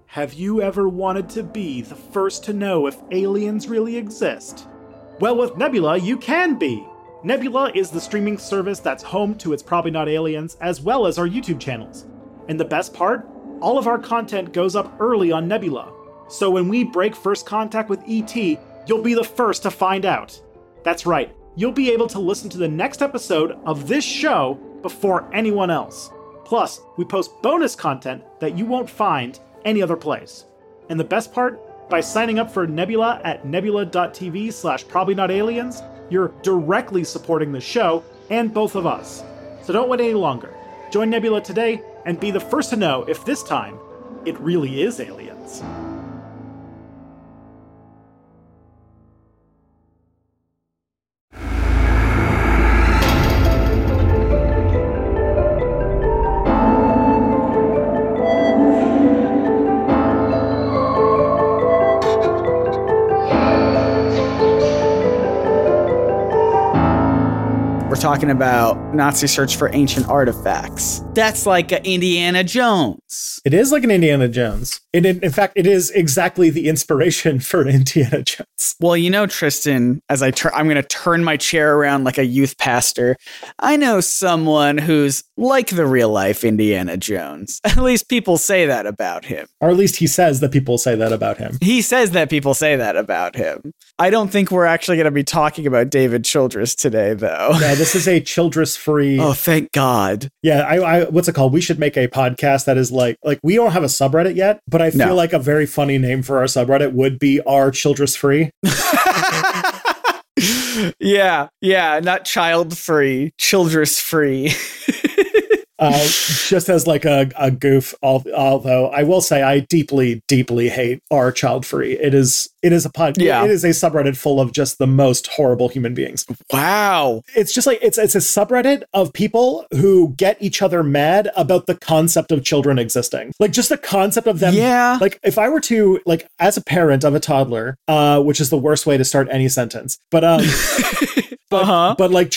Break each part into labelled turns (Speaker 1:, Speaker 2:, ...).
Speaker 1: Have you ever wanted to be the first to know if aliens really exist? Well, with Nebula, you can be! Nebula is the streaming service that's home to It's Probably Not Aliens, as well as our YouTube channels. And the best part? All of our content goes up early on Nebula. So when we break first contact with ET, you'll be the first to find out. That's right, you'll be able to listen to the next episode of this show before anyone else. Plus, we post bonus content that you won't find any other place. And the best part? By signing up for Nebula at nebula.tv/probablynotaliens, you're directly supporting the show and both of us. So don't wait any longer. Join Nebula today and be the first to know if this time it really is aliens.
Speaker 2: Talking about Nazi search for ancient artifacts. That's like a Indiana Jones.
Speaker 1: It is like an Indiana Jones. In fact, it is exactly the inspiration for Indiana Jones.
Speaker 2: Well, you know, Tristan, as I'm going to turn my chair around like a youth pastor, I know someone who's like the real life Indiana Jones. At least people say that about him.
Speaker 1: Or at least he says that people say that about him.
Speaker 2: He says that people say that about him. I don't think we're actually going to be talking about David Childress today, though.
Speaker 1: No, this is a Childress-free...
Speaker 2: Oh, thank God.
Speaker 1: Yeah, I what's it called? We should make a podcast that is like we don't have a subreddit yet, but I feel like a very funny name for our subreddit would be our Childress-free.
Speaker 2: Yeah, not child-free, Childress-free.
Speaker 1: Just as like a goof, although I will say I deeply, deeply hate our child free. It is a podcast. Yeah. It is a subreddit full of just the most horrible human beings.
Speaker 2: Wow.
Speaker 1: It's just like, it's a subreddit of people who get each other mad about the concept of children existing. Like just the concept of them.
Speaker 2: Yeah.
Speaker 1: Like if I were to, like as a parent of a toddler, which is the worst way to start any sentence, but, but like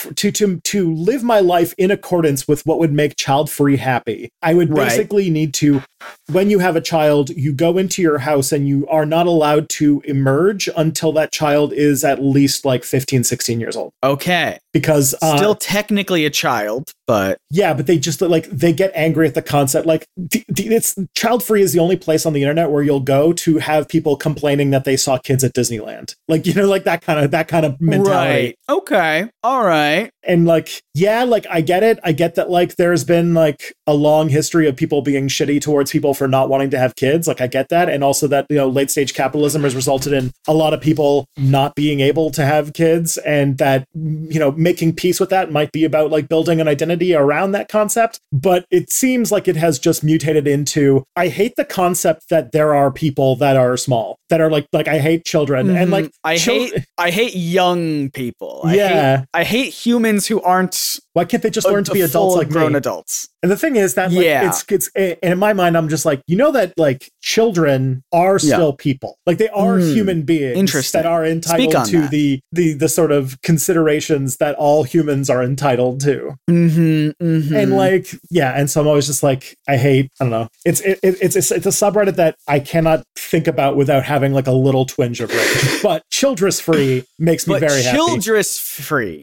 Speaker 1: to live my life in accordance with what would make child free happy, I would basically need to, when you have a child, you go into your house and you are not allowed to emerge until that child is at least like 15, 16 years old.
Speaker 2: Okay.
Speaker 1: Because
Speaker 2: still technically a child, but
Speaker 1: yeah, but they just like they get angry at the concept. Like it's child free is the only place on the internet where you'll go to have people complaining that they saw kids at Disneyland. Like, you know, like that kind of mentality.
Speaker 2: Right. Okay. All right.
Speaker 1: And like, yeah, like I get it. I get that like there's been like a long history of people being shitty towards people for not wanting to have kids. Like I get that. And also that, you know, late stage capitalism has resulted in a lot of people not being able to have kids, and that, you know, making peace with that might be about like building an identity around that concept. But it seems like it has just mutated into, I hate the concept that there are people that are small, that are like I hate children. Mm-hmm. And like
Speaker 2: I hate young people. I hate humans who aren't.
Speaker 1: Why can't they just learn to be adults like
Speaker 2: grown
Speaker 1: me?
Speaker 2: Adults?
Speaker 1: And the thing is that like, it's and in my mind, I'm just like, you know, that like children are still people. Like they are human beings that are entitled to the sort of considerations that all humans are entitled to.
Speaker 2: Mm-hmm, mm-hmm.
Speaker 1: And like, yeah. And so I'm always just like, I don't know. It's a subreddit that I cannot think about without having like a little twinge of rage. But Childress Free makes me very happy.
Speaker 2: Childress Free,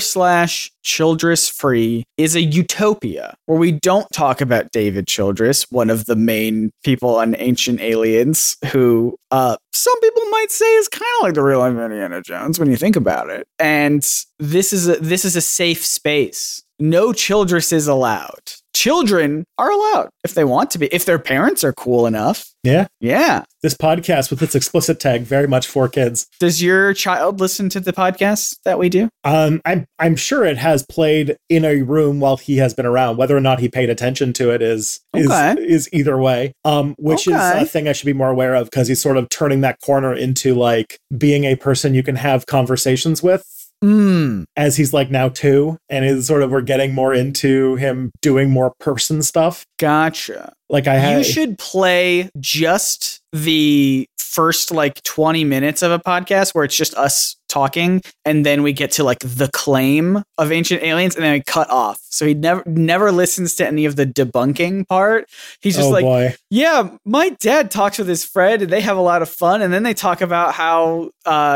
Speaker 2: r/Childress Free is a utopia where we don't talk about David Childress, one of the main people on Ancient Aliens, who some people might say is kind of like the real life Indiana Jones when you think about it. And this is a safe space. No Childress is allowed. Children are allowed if they want to be, if their parents are cool enough.
Speaker 1: Yeah.
Speaker 2: Yeah.
Speaker 1: This podcast with its explicit tag, very much for kids.
Speaker 2: Does your child listen to the podcast that we do?
Speaker 1: I'm sure it has played in a room while he has been around. Whether or not he paid attention to it is either way. Which is a thing I should be more aware of, because he's sort of turning that corner into like being a person you can have conversations with. As he's like now 2, and is sort of, we're getting more into him doing more person stuff.
Speaker 2: Gotcha.
Speaker 1: Like
Speaker 2: you should play just the first like 20 minutes of a podcast where it's just us talking, and then we get to like the claim of ancient aliens, and then we cut off. So he never listens to any of the debunking part. He's just
Speaker 1: boy.
Speaker 2: Yeah, my dad talks with his friend and they have a lot of fun. And then they talk about how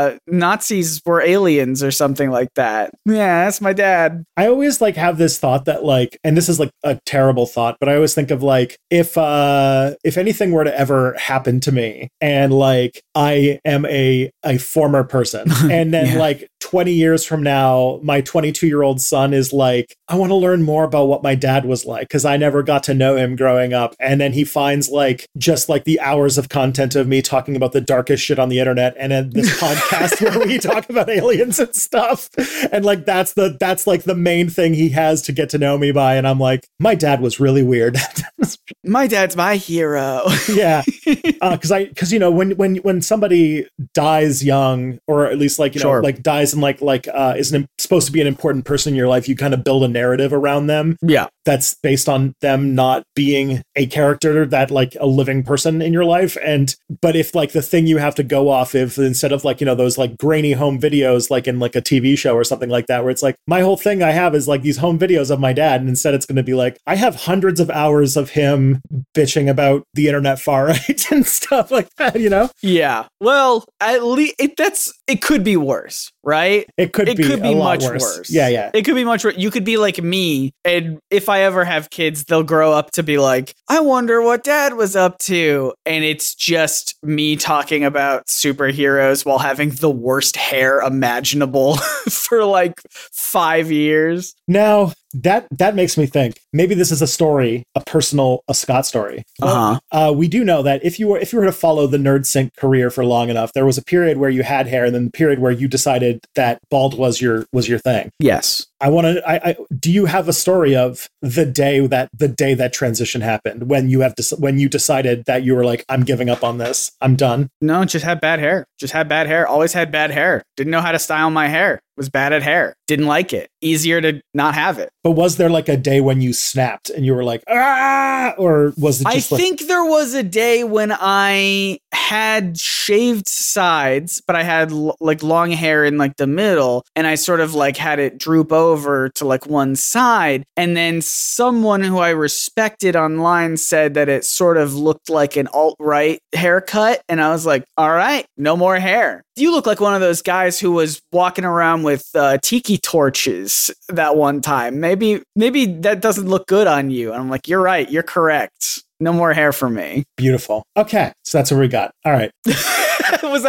Speaker 2: Nazis were aliens or something like that. Yeah, that's my dad.
Speaker 1: I always like have this thought that like, and this is like a terrible thought, but I always think of like, if anything were to ever happen to me and like I am a former person and then like 20 years from now, my 22-year-old son is like, I want to learn more about what my dad was like because I never got to know him growing up. And then he finds like just like the hours of content of me talking about the darkest shit on the internet and then this podcast where we talk about aliens and stuff. And like that's like the main thing he has to get to know me by. And I'm like, my dad was really weird.
Speaker 2: My dad's my hero.
Speaker 1: Yeah. Because you know, when somebody dies young, or at least like, you know, like dies and isn't supposed to be an important person in your life, you kind of build a narrative around them.
Speaker 2: Yeah.
Speaker 1: That's based on them not being a character that like a living person in your life. But if like the thing you have to go off of instead of like, you know, those like grainy home videos, like in like a TV show or something like that, where it's like my whole thing I have is like these home videos of my dad. And instead it's going to be like, I have hundreds of hours of him bitching about the internet far right and stuff like that, you know?
Speaker 2: Yeah. Well, at least it could be worse, right?
Speaker 1: It could be much worse. Yeah.
Speaker 2: It could be much worse. You could be like me, and if I ever have kids, they'll grow up to be like, I wonder what dad was up to. And it's just me talking about superheroes while having the worst hair imaginable for like 5 years.
Speaker 1: Now, that makes me think maybe this is a Scott story. We do know that if you were to follow the NerdSync career for long enough, there was a period where you had hair and then the period where you decided that bald was your thing.
Speaker 2: Yes.
Speaker 1: Do you have a story of the day that transition happened when you decided that you were like, I'm giving up on this, I'm done?
Speaker 2: No, just had bad hair. Always had bad hair. Didn't know how to style my hair. Was bad at hair. Didn't like it. Easier to not have it.
Speaker 1: But was there like a day when you snapped and you were like, ah, or was it just
Speaker 2: I think there was a day when I had shaved sides, but I had like long hair in like the middle, and I sort of like had it droop over to like one side. And then someone who I respected online said that it sort of looked like an alt-right haircut. And I was like, all right, no more hair. You look like one of those guys who was walking around with tiki torches that one time. Maybe that doesn't look good on you. And I'm like, you're right. You're correct. No more hair for me.
Speaker 1: Beautiful. Okay. So that's what we got. All right.
Speaker 2: Was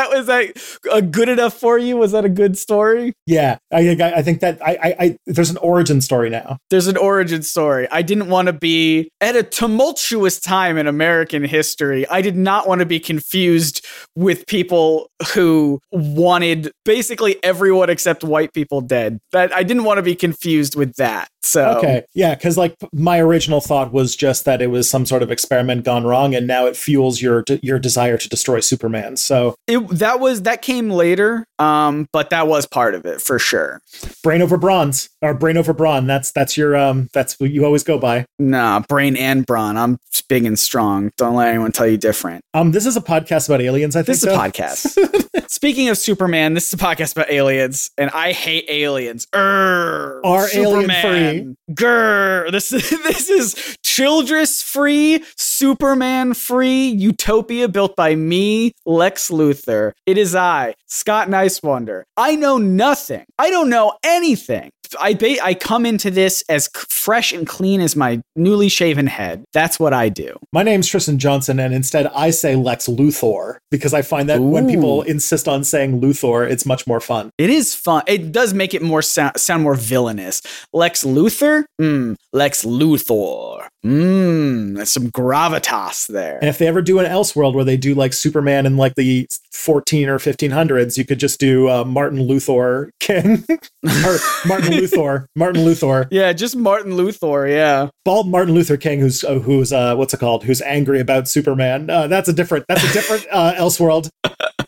Speaker 2: that good enough for you? Was that a good story?
Speaker 1: Yeah. I think that there's an origin story now.
Speaker 2: There's an origin story. I didn't want to be at a tumultuous time in American history. I did not want to be confused with people who wanted basically everyone except white people dead. I didn't want to be confused with that. So
Speaker 1: okay. Yeah. Cause like my original thought was just that it was some sort of experiment gone wrong. And now it fuels your desire to destroy Superman. So
Speaker 2: that came later, but that was part of it for sure.
Speaker 1: Brain over bronze, or brain over brawn. That's that's what you always go by.
Speaker 2: Nah, brain and brawn. I'm big and strong. Don't let anyone tell you different.
Speaker 1: This is a podcast about aliens. I think
Speaker 2: this is a podcast. Speaking of Superman, this is a podcast about aliens, and I hate aliens.
Speaker 1: Are alien free?
Speaker 2: Grr. This is Childress free, Superman free utopia built by me, Lex Luthor. It is I, Scott Nicewonder. I know nothing. I don't know anything. I come into this as fresh and clean as my newly shaven head. That's what I do.
Speaker 1: My name's Tristan Johnson, and instead I say Lex Luthor because I find that when people insist on saying Luthor, it's much more fun.
Speaker 2: It is fun. It does make it more sound more villainous. Lex Luthor? Lex Luthor. There's some gravitas there.
Speaker 1: And if they ever do an Elseworld where they do like Superman in like the 14 or 1500s, you could just do Martin Luthor King or Martin Luthor.
Speaker 2: Yeah, just Martin Luthor. Yeah,
Speaker 1: bald Martin Luther King, who's what's it called? Who's angry about Superman? That's a different Elseworld.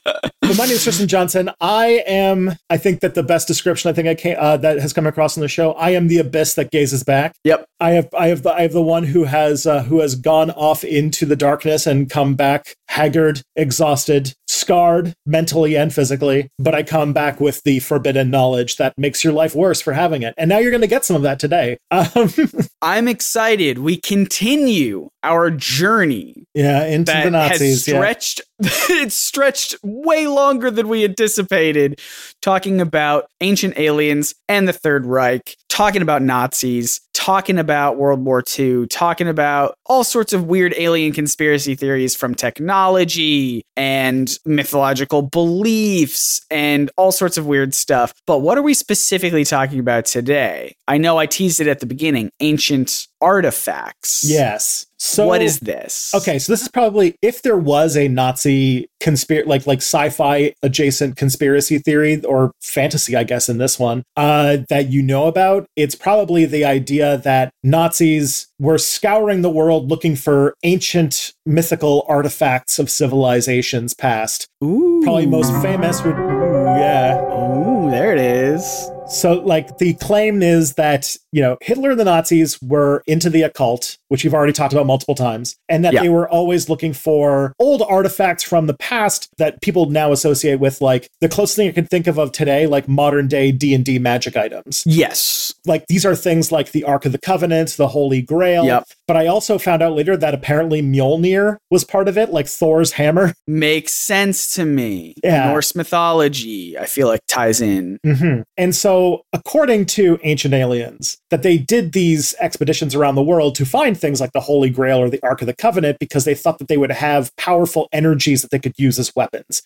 Speaker 1: but my name is Tristan Johnson. I think that the best description that has come across on the show, I am the abyss that gazes back.
Speaker 2: Yep.
Speaker 1: I have the one who has gone off into the darkness and come back haggard, exhausted, scarred mentally and physically, but I come back with the forbidden knowledge that makes your life worse for having it. And now you're going to get some of that today.
Speaker 2: I'm excited. We continue our journey.
Speaker 1: Yeah, into the Nazis.
Speaker 2: It's stretched way longer than we anticipated, talking about ancient aliens and the Third Reich, talking about Nazis, talking about World War II, talking about all sorts of weird alien conspiracy theories from technology and mythological beliefs and all sorts of weird stuff. But what are we specifically talking about today? I know I teased it at the beginning, ancient artifacts.
Speaker 1: Yes. So
Speaker 2: what is this?
Speaker 1: Okay, so this is probably, if there was a Nazi like sci-fi adjacent conspiracy theory or fantasy, I guess, in this one, that you know about, it's probably the idea that Nazis were scouring the world looking for ancient mythical artifacts of civilizations past.
Speaker 2: Ooh.
Speaker 1: Probably most famous would,
Speaker 2: Ooh, there it is.
Speaker 1: So, like, the claim is that, Hitler and the Nazis were into the occult, which we've already talked about multiple times, and that they were always looking for old artifacts from the past that people now associate with, like, the closest thing I can think of today, like modern day D&D magic items.
Speaker 2: Yes.
Speaker 1: Like, these are things like the Ark of the Covenant, the Holy Grail.
Speaker 2: Yep.
Speaker 1: But I also found out later that apparently Mjolnir was part of it, like Thor's hammer.
Speaker 2: Makes sense to me.
Speaker 1: Yeah.
Speaker 2: Norse mythology, I feel like, ties in.
Speaker 1: Mm-hmm. And so, according to Ancient Aliens, that they did these expeditions around the world to find things like the Holy Grail or the Ark of the Covenant because they thought that they would have powerful energies that they could use as weapons.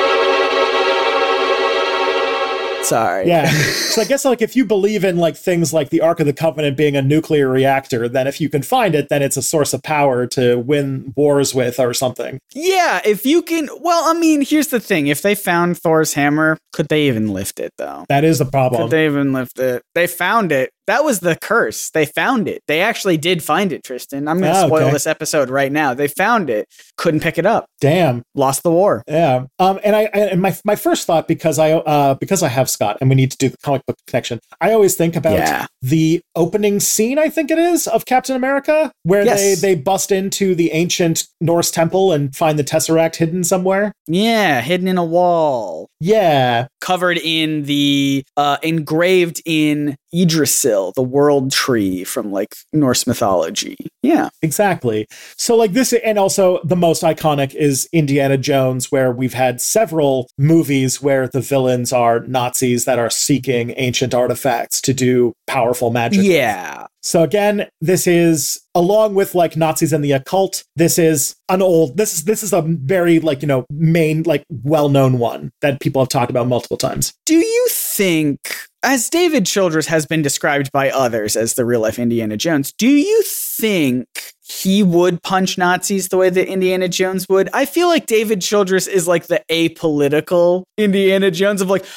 Speaker 2: Sorry.
Speaker 1: Yeah. So I guess, like, if you believe in, like, things like the Ark of the Covenant being a nuclear reactor, then if you can find it, then it's a source of power to win wars with or something.
Speaker 2: Yeah, if you can. Well, I mean, here's the thing. If they found Thor's hammer, could they even lift it, though?
Speaker 1: That is the problem.
Speaker 2: Could they even lift it? They found it. That was the curse. They found it. They actually did find it, Tristan. I'm going to spoil this episode right now. They found it. Couldn't pick it up.
Speaker 1: Damn.
Speaker 2: Lost the war.
Speaker 1: Yeah. And my first thought, because I have Scott and we need to do the comic book connection, I always think about the opening scene, I think it is, of Captain America, where they bust into the ancient Norse temple and find the Tesseract hidden somewhere.
Speaker 2: Yeah, hidden in a wall.
Speaker 1: Yeah.
Speaker 2: Covered in the, engraved in Yggdrasil, the world tree from, like, Norse mythology. Yeah.
Speaker 1: Exactly. So, like, this, and also the most iconic is Indiana Jones, where we've had several movies where the villains are Nazis that are seeking ancient artifacts to do powerful magic.
Speaker 2: Yeah.
Speaker 1: So again, this is, along with, like, Nazis and the occult, this is a very, like, main, like, well-known one that people have talked about multiple times.
Speaker 2: Do you think, as David Childress has been described by others as the real-life Indiana Jones, do you think he would punch Nazis the way that Indiana Jones would? I feel like David Childress is like the apolitical Indiana Jones of, like,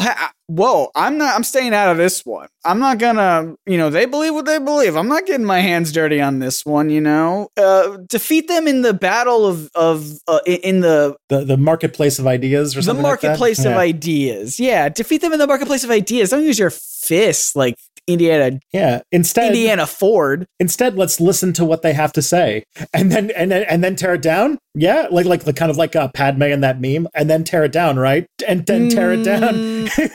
Speaker 2: I'm staying out of this one. I'm not gonna, they believe what they believe. I'm not getting my hands dirty on this one, defeat them in the battle in the
Speaker 1: marketplace of ideas or something like that.
Speaker 2: The marketplace of ideas. Yeah. Defeat them in the marketplace of ideas. Don't use your fists like Indiana.
Speaker 1: Yeah. Indiana
Speaker 2: Ford.
Speaker 1: Instead, let's listen to what they have to say and then tear it down. Yeah. Like the kind of like Padme in that meme, and then tear it down. Right. And then tear it down.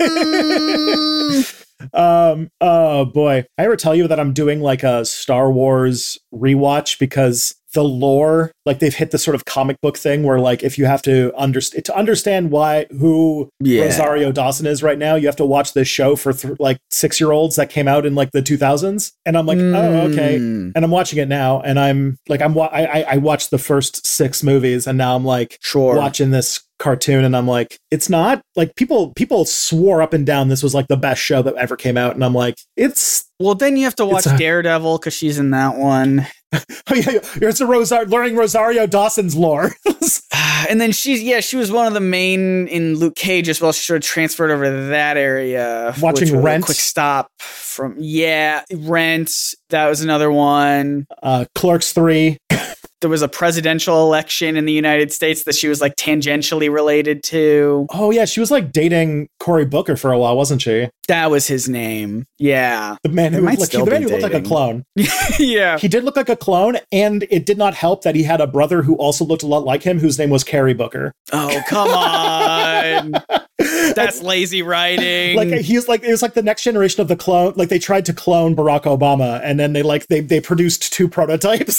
Speaker 1: Oh boy. I ever tell you that I'm doing like a Star Wars rewatch because the lore, like, they've hit the sort of comic book thing where, like, if you have to understand who Rosario Dawson is right now, you have to watch this show for like 6-year-olds that came out in like the 2000s. And I'm like, oh, okay. And I'm watching it now, and I'm like, I watched the first 6 movies, and now I'm like watching this cartoon, and I'm like, it's not like people swore up and down this was like the best show that ever came out, and I'm like,
Speaker 2: well, then you have to watch Daredevil because she's in that one.
Speaker 1: Oh yeah, it's learning Rosario Dawson's lore.
Speaker 2: And then she was one of the main in Luke Cage as well. She sort of transferred over to that area.
Speaker 1: Watching Rent.
Speaker 2: Quick stop from Rent. That was another one.
Speaker 1: Clerks 3.
Speaker 2: there was a presidential election in the United States that she was like tangentially related to.
Speaker 3: Oh yeah, she was like dating Cory Booker for a while, wasn't she?
Speaker 2: That was his name. Yeah.
Speaker 3: The man who looked like a clone.
Speaker 2: Yeah.
Speaker 3: He did look like a clone, and it did not help that he had a brother who also looked a lot like him, whose name was Cory Booker.
Speaker 2: Oh, come on. That's lazy writing.
Speaker 3: Like it was like the next generation of the clone. Like they tried to clone Barack Obama, and then they produced two prototypes.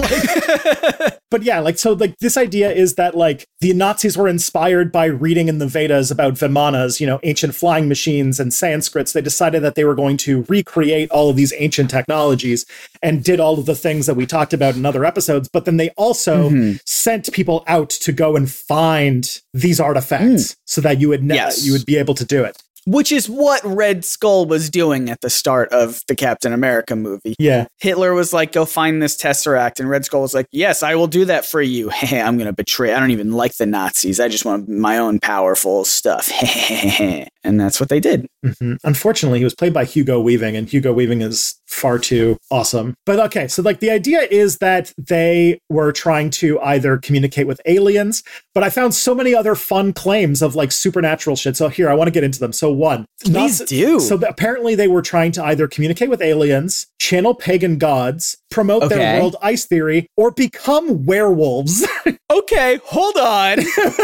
Speaker 3: But yeah, like so like this idea is that like the Nazis were inspired by reading in the Vedas about Vimanas, ancient flying machines and Sanskrits. They decided that they were going to recreate all of these ancient technologies and did all of the things that we talked about in other episodes. But then they also sent people out to go and find these artifacts so that you would be able to do it.
Speaker 2: Which is what Red Skull was doing at the start of the Captain America movie.
Speaker 3: Yeah.
Speaker 2: Hitler was like, go find this Tesseract. And Red Skull was like, yes, I will do that for you. I'm going to betray. I don't even like the Nazis. I just want my own powerful stuff. And that's what they did.
Speaker 3: Mm-hmm. Unfortunately, he was played by Hugo Weaving, and Hugo Weaving is far too awesome. But okay, so like the idea is that they were trying to either communicate with aliens, but I found so many other fun claims of like supernatural shit. So here, I want to get into them. So one,
Speaker 2: please do.
Speaker 3: So apparently they were trying to either communicate with aliens, channel pagan gods, promote their world ice theory, or become werewolves.
Speaker 2: Okay, hold on.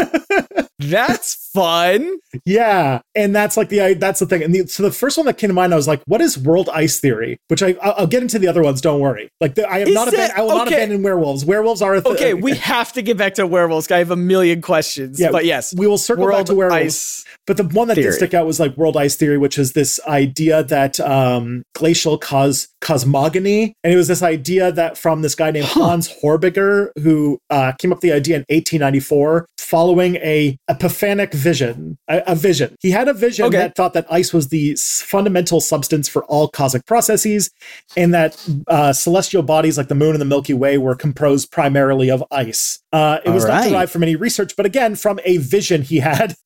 Speaker 2: That's fun.
Speaker 3: Yeah, and that's like that's the thing. And so the first one that came to mind, I was like, "What is world ice theory?" Which I'll get into the other ones. Don't worry. Like I will not abandon werewolves. Werewolves are
Speaker 2: okay. We have to get back to werewolves. I have a million questions. Yeah, but yes,
Speaker 3: we will circle back to werewolves.
Speaker 2: Ice
Speaker 3: but the one that did stick out was like world ice theory, which is this idea that glacial cosmogony, and it was this idea that from this guy named Hans Horbiger, who came up with the idea in 1894, following a epiphanic vision. A vision. He had a vision that thought that ice was the fundamental substance for all cosmic processes, and that celestial bodies like the moon and the Milky Way were composed primarily of ice. It was not derived from any research, but again, from a vision he had.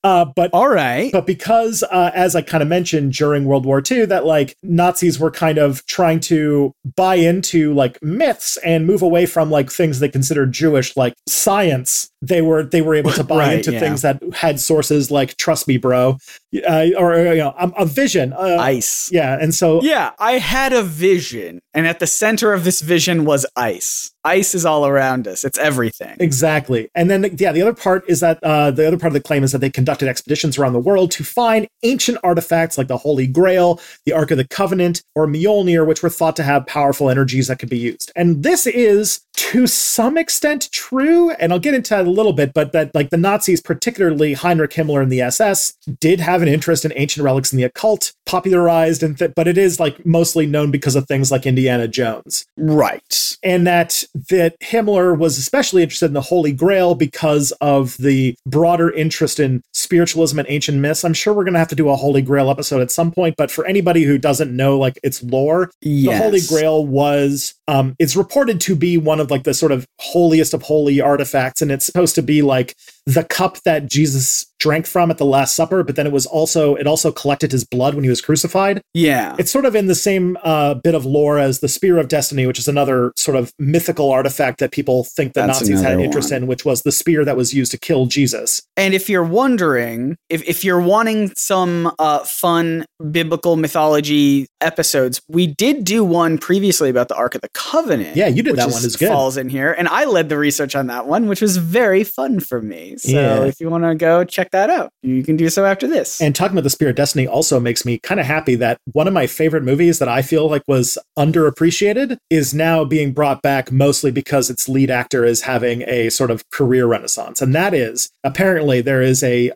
Speaker 3: But because, as I kind of mentioned during World War II, that like Nazis were kind of trying to buy into like myths and move away from like things they considered Jewish, like science. They were able to buy into things that had sources like "Trust me, bro," or a vision.
Speaker 2: Ice.
Speaker 3: Yeah, and so
Speaker 2: I had a vision, and at the center of this vision was ice. Ice is all around us. It's everything.
Speaker 3: Exactly. And then the other part is that the other part of the claim is that they conducted expeditions around the world to find ancient artifacts like the Holy Grail, the Ark of the Covenant, or Mjolnir, which were thought to have powerful energies that could be used. And this is to some extent true, and I'll get into that a little bit, but that like the Nazis, particularly Heinrich Himmler and the SS, did have an interest in ancient relics in the occult, popularized, but it is like mostly known because of things like Indiana Jones.
Speaker 2: Right.
Speaker 3: And that Himmler was especially interested in the Holy Grail because of the broader interest in spiritualism and ancient myths. I'm sure we're going to have to do a Holy Grail episode at some point, but for anybody who doesn't know like its lore, the Holy Grail was, it's reported to be one of like the sort of holiest of holy artifacts, and it's supposed to be like the cup that Jesus drank from at the Last Supper, but then it also collected his blood when he was crucified.
Speaker 2: Yeah.
Speaker 3: It's sort of in the same bit of lore as the Spear of Destiny, which is another sort of mythical artifact that people think the Nazis had an interest in, which was the spear that was used to kill Jesus.
Speaker 2: And if you're wondering, if you're wanting some fun biblical mythology episodes, we did do one previously about the Ark of the Covenant.
Speaker 3: Yeah, you did that one. It's good.
Speaker 2: Falls in here. And I led the research on that one, which was very fun for me. So if you want to go check that out, you can do so after this.
Speaker 3: And talking about the Spear of Destiny also makes me kind of happy that one of my favorite movies that I feel like was underappreciated is now being brought back, mostly because its lead actor is having a sort of career renaissance. And that is, apparently there is a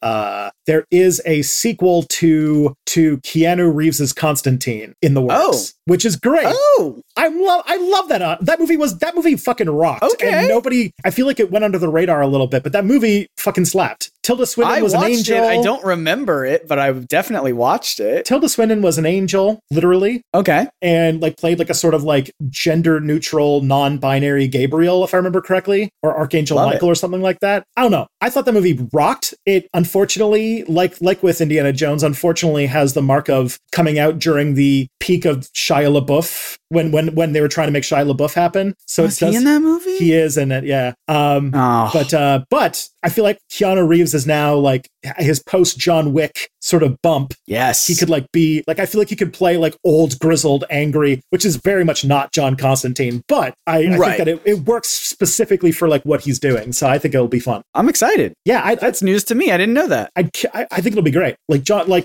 Speaker 3: sequel to Keanu Reeves's Constantine in the works, which is great. I love that. That movie fucking rocked.
Speaker 2: Okay.
Speaker 3: And I feel like it went under the radar a little bit, but that movie fucking slapped. Tilda Swinton was an angel.
Speaker 2: I don't remember it, but I definitely watched it.
Speaker 3: Tilda Swinton was an angel, literally.
Speaker 2: Okay.
Speaker 3: And like played like a sort of like gender neutral, non-binary Gabriel, if I remember correctly, or Archangel Michael or something like that. I don't know. I thought the movie rocked. It unfortunately, like with Indiana Jones, unfortunately has the mark of coming out during the peak of Shia LaBeouf when they were trying to make Shia LaBeouf happen. So
Speaker 2: Was he in that movie?
Speaker 3: He is in it, yeah. But I feel like Keanu Reeves is now like his post John Wick sort of bump.
Speaker 2: Yes.
Speaker 3: He could like be like, I feel like he could play like old, grizzled, angry, which is very much not John Constantine, but I think that it works specifically for like what he's doing. So I think it'll be fun.
Speaker 2: I'm excited.
Speaker 3: Yeah.
Speaker 2: That's news to me. I didn't know that.
Speaker 3: I think it'll be great. Like John, like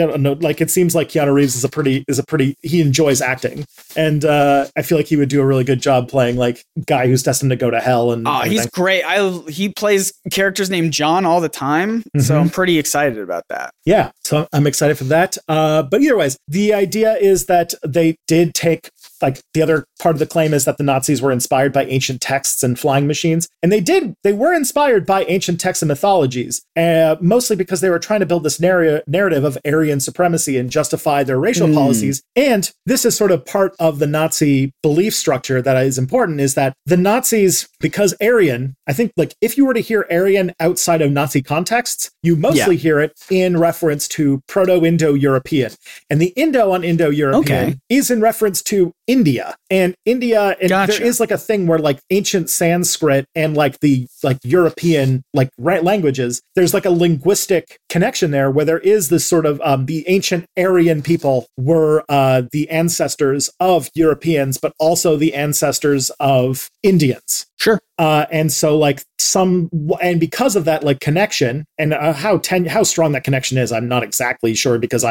Speaker 3: it seems like Keanu Reeves is a pretty, he enjoys acting. And I feel like he would do a really good job playing like guy who's destined to go to hell. And
Speaker 2: he's great. He plays characters named John all the time. Mm-hmm. So I'm pretty excited about that.
Speaker 3: Yeah. So I'm excited for that. But either ways, the idea is that they did take, like, the other part of the claim is that the Nazis were inspired by ancient texts and flying machines. And they were inspired by ancient texts and mythologies, mostly because they were trying to build this narrative of Aryan supremacy and justify their racial policies. And this is sort of part of the Nazi belief structure that is important, is that the Nazis, because Aryan, I think, like, if you were to hear Aryan outside of Nazi contexts, you mostly hear it in reference to Proto-Indo-European. And the Indo on Indo-European is in reference to India. And India, and there is like a thing where like ancient Sanskrit and like the like European like languages, there's like a linguistic connection there where there is this sort of the ancient Aryan people were the ancestors of Europeans, but also the ancestors of Indians.
Speaker 2: Sure.
Speaker 3: And so like and because of that like connection and how strong that connection is, I'm not exactly sure, because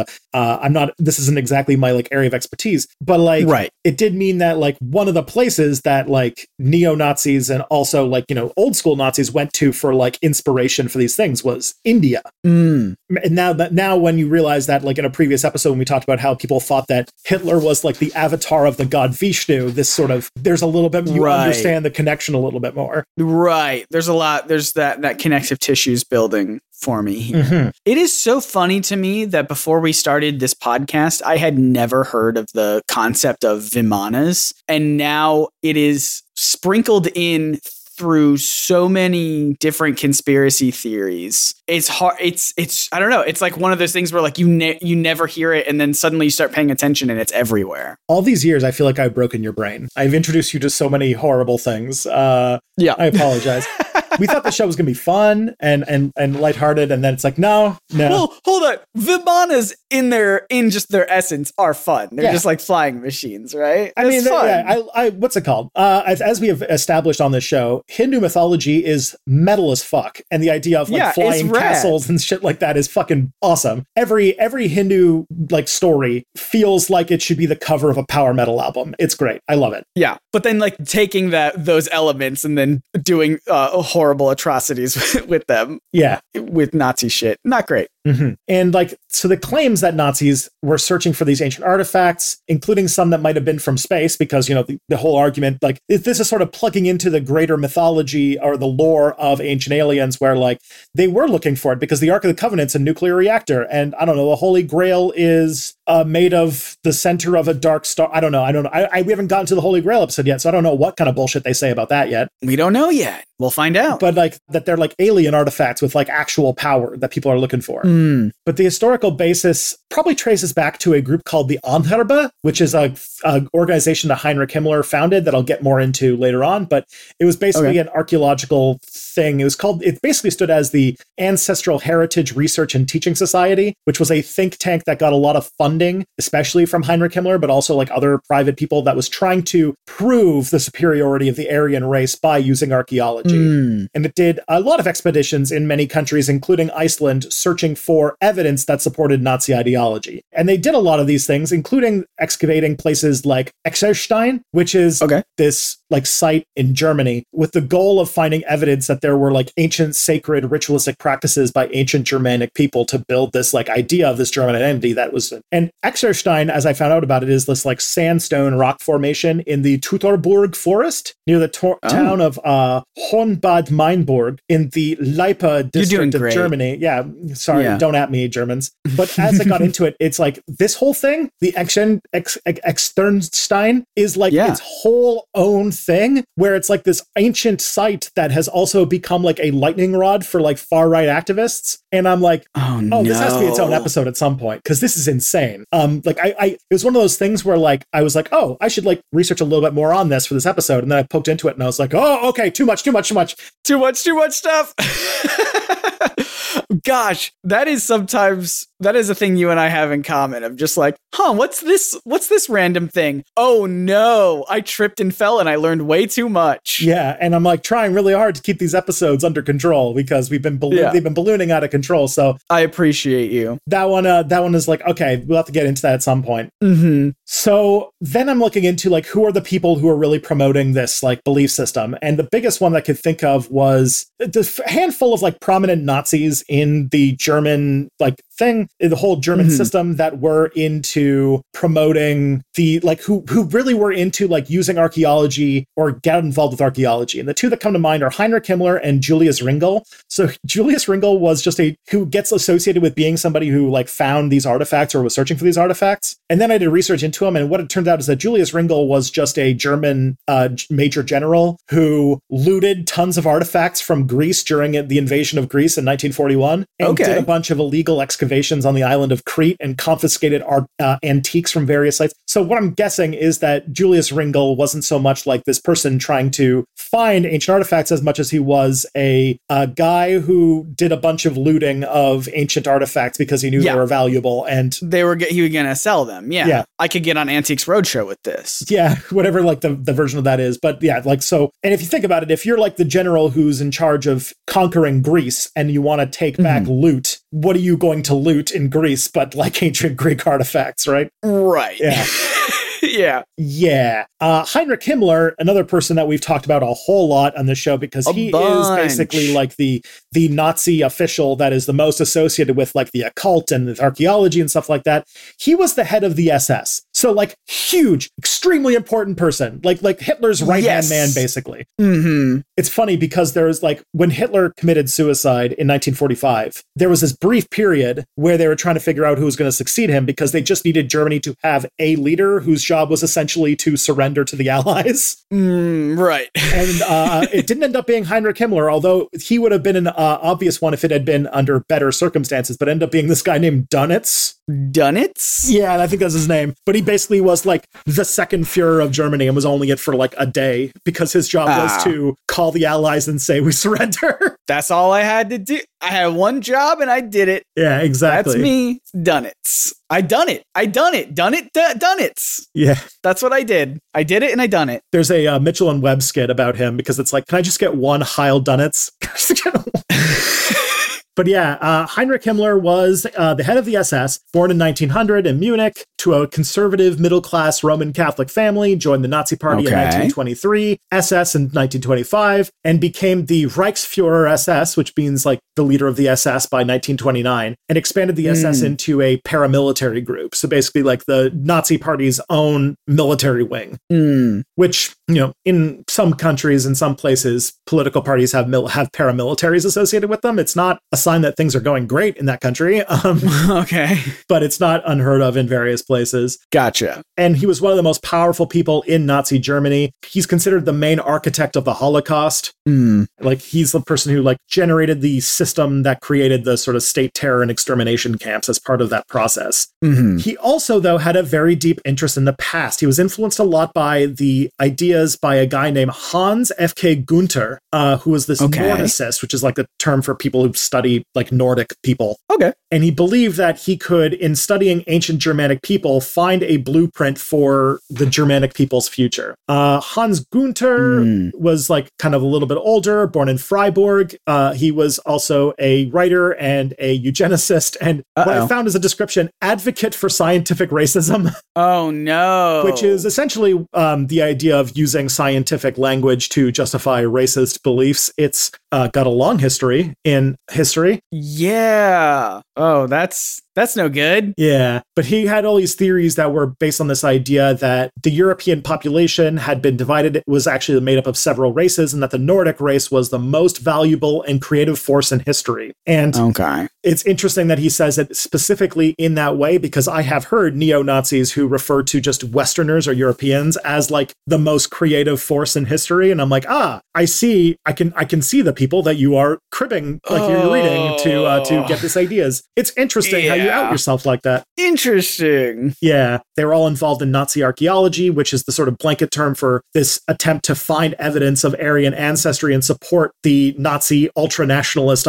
Speaker 3: this isn't exactly my like area of expertise, but like it did mean that like one of the places that like neo-Nazis and also like, you know, old school Nazis went to for like inspiration for these things was India. And now when you realize that, like in a previous episode when we talked about how people thought that Hitler was like the avatar of the god Vishnu, this sort of, there's a little bit, you understand the connection a little bit more.
Speaker 2: Right. There's a lot, there's that connective tissues building for me here. Mm-hmm. It is so funny to me that before we started this podcast, I had never heard of the concept of Vimanas, and now it is sprinkled in through so many different conspiracy theories. It's hard. It's I don't know. It's like one of those things where like you never hear it, and then suddenly you start paying attention and it's everywhere.
Speaker 3: All these years, I feel like I've broken your brain. I've introduced you to so many horrible things. I apologize. We thought the show was going to be fun and lighthearted, and then it's like, no.
Speaker 2: Well, hold on. Vimanas in just their essence are fun. They're just like flying machines, right?
Speaker 3: I mean, what's it called? As we have established on this show, Hindu mythology is metal as fuck, and the idea of like flying castles and shit like that is fucking awesome. Every Hindu like story feels like it should be the cover of a power metal album. It's great. I love it.
Speaker 2: Yeah, but then like taking those elements and then doing horrible atrocities with them.
Speaker 3: Yeah,
Speaker 2: with Nazi shit. Not great.
Speaker 3: Mm-hmm. And like, so the claims that Nazis were searching for these ancient artifacts, including some that might have been from space, because, you know, the whole argument, like, this is sort of plugging into the greater mythology or the lore of ancient aliens, where like they were looking for it because the Ark of the Covenant's a nuclear reactor, and I don't know, the Holy Grail is made of the center of a dark star. I don't know. We haven't gotten to the Holy Grail episode yet, so I don't know what kind of bullshit they say about that yet.
Speaker 2: We don't know yet. We'll find out.
Speaker 3: But like that they're like alien artifacts with like actual power that people are looking for. But the historical basis probably traces back to a group called the Anherbe, which is a organization that Heinrich Himmler founded that I'll get more into later on. But it was basically an archaeological thing. It basically stood as the Ancestral Heritage Research and Teaching Society, which was a think tank that got a lot of funding, especially from Heinrich Himmler, but also like other private people, that was trying to prove the superiority of the Aryan race by using archaeology. And it did a lot of expeditions in many countries, including Iceland, searching for evidence that supported Nazi ideology. And they did a lot of these things, including excavating places like Exerstein, which is this like site in Germany, with the goal of finding evidence that there were like ancient sacred ritualistic practices by ancient Germanic people to build this like idea of this German identity that was. And Exerstein, as I found out about it, is this like sandstone rock formation in the Teutoburg forest near the town of Hohenbad Meinburg in the Lippe district of Germany. Yeah, sorry, don't at me, Germans. But as I got into it, it's like this whole thing, the Externstein, is like its whole own thing, where it's like this ancient site that has also become like a lightning rod for like far right activists. And I'm like, this has to be its own episode at some point, because this is insane. insane. It was one of those things where like I was like, oh, I should like research a little bit more on this for this episode, and then I poked into it and I was like, oh, okay, too much
Speaker 2: stuff. Gosh, that is a thing you and I have in common of just like, what's this random thing? Oh no, I tripped and fell and I learned way too much.
Speaker 3: Yeah, and I'm like trying really hard to keep these episodes under control because they've been ballooning out of control. So
Speaker 2: I appreciate you.
Speaker 3: That one is like, okay, we'll have to get into that at some point.
Speaker 2: Mm-hmm.
Speaker 3: So then I'm looking into like who are the people who are really promoting this like belief system, and the biggest one that I could think of was the handful of like prominent Nazis in the German like thing, the whole German system that were into promoting the like who really were into like using archaeology or get involved with archaeology. And the two that come to mind are Heinrich Himmler and Julius Ringel. So Julius Ringel was just who gets associated with being somebody who like found these artifacts or was searching for these artifacts. And then I did research into him, and what it turned out is that Julius Ringel was just a German major general who looted tons of artifacts from Greece during the invasion of Greece in 1941 and did a bunch of illegal excavations on the island of Crete and confiscated antiques from various sites. So what I'm guessing is that Julius Ringel wasn't so much like this person trying to find ancient artifacts as much as he was a guy who did a bunch of looting of ancient artifacts because he knew they were valuable and
Speaker 2: he was going to sell them. Yeah. I could get on Antiques Roadshow with this.
Speaker 3: Yeah, whatever like the version of that is. But yeah, like so. And if you think about it, if you're like the general who's in charge of conquering Greece and you want to take back loot, what are you going to loot in Greece but like ancient Greek artifacts, right?
Speaker 2: Right.
Speaker 3: Yeah.
Speaker 2: Yeah.
Speaker 3: Heinrich Himmler, another person that we've talked about a whole lot on this show because he is basically like the Nazi official that is the most associated with like the occult and the archaeology and stuff like that. He was the head of the SS. So like huge, extremely important person, like Hitler's right-hand man, basically.
Speaker 2: Mm-hmm.
Speaker 3: It's funny because there was like when Hitler committed suicide in 1945, there was this brief period where they were trying to figure out who was going to succeed him because they just needed Germany to have a leader whose job was essentially to surrender to the Allies.
Speaker 2: Right.
Speaker 3: And it didn't end up being Heinrich Himmler, although he would have been an obvious one if it had been under better circumstances, but ended up being this guy named Dönitz.
Speaker 2: Dönitz?
Speaker 3: Yeah, I think that's his name. But he basically was like the second Fuhrer of Germany and was only it for like a day because his job was to call the Allies and say, we surrender.
Speaker 2: That's all I had to do. I had one job and I did it.
Speaker 3: Yeah, exactly.
Speaker 2: That's me. Dönitz. I done it. Dönitz.
Speaker 3: Yeah.
Speaker 2: That's what I did. I did it and I done it.
Speaker 3: There's a Mitchell and Webb skit about him because it's like, can I just get one Heil Dönitz? But yeah, Heinrich Himmler was the head of the SS, born in 1900 in Munich to a conservative middle-class Roman Catholic family, joined the Nazi Party in 1923, SS in 1925, and became the Reichsführer SS, which means like the leader of the SS by 1929, and expanded the SS into a paramilitary group. So basically like the Nazi Party's own military wing, which, you know, in some countries, in some places, political parties have paramilitaries associated with them. It's not a sign that things are going great in that country.
Speaker 2: Okay.
Speaker 3: But it's not unheard of in various places.
Speaker 2: Gotcha.
Speaker 3: And he was one of the most powerful people in Nazi Germany. He's considered the main architect of the Holocaust. Like he's the person who like generated the system that created the sort of state terror and extermination camps as part of that process. He also, though, had a very deep interest in the past. He was influenced a lot by the ideas by a guy named Hans F.K. Gunther, who was this Nordicist, which is like the term for people who study like Nordic people.
Speaker 2: Okay.
Speaker 3: And he believed that he could, in studying ancient Germanic people, find a blueprint for the Germanic people's future. Hans Gunther was like kind of a little bit older, born in Freiburg. He was also a writer and a eugenicist. And what I found is a description, advocate for scientific racism.
Speaker 2: Oh, no.
Speaker 3: Which is essentially the idea of using scientific language to justify racist beliefs. It's got a long history in history.
Speaker 2: Yeah. Oh, that's no good.
Speaker 3: Yeah. But he had all these theories that were based on this idea that the European population had been divided. It was actually made up of several races, and that the Nordic race was the most valuable and creative force in history. And it's interesting that he says it specifically in that way, because I have heard neo-Nazis who refer to just Westerners or Europeans as like the most creative force in history. And I'm like, I see, I can see the people that you are cribbing, like you're reading to get this ideas. It's interesting how you out yourself like that.
Speaker 2: Interesting.
Speaker 3: Yeah, they were all involved in Nazi archaeology, which is the sort of blanket term for this attempt to find evidence of Aryan ancestry and support the Nazi ultra-nationalist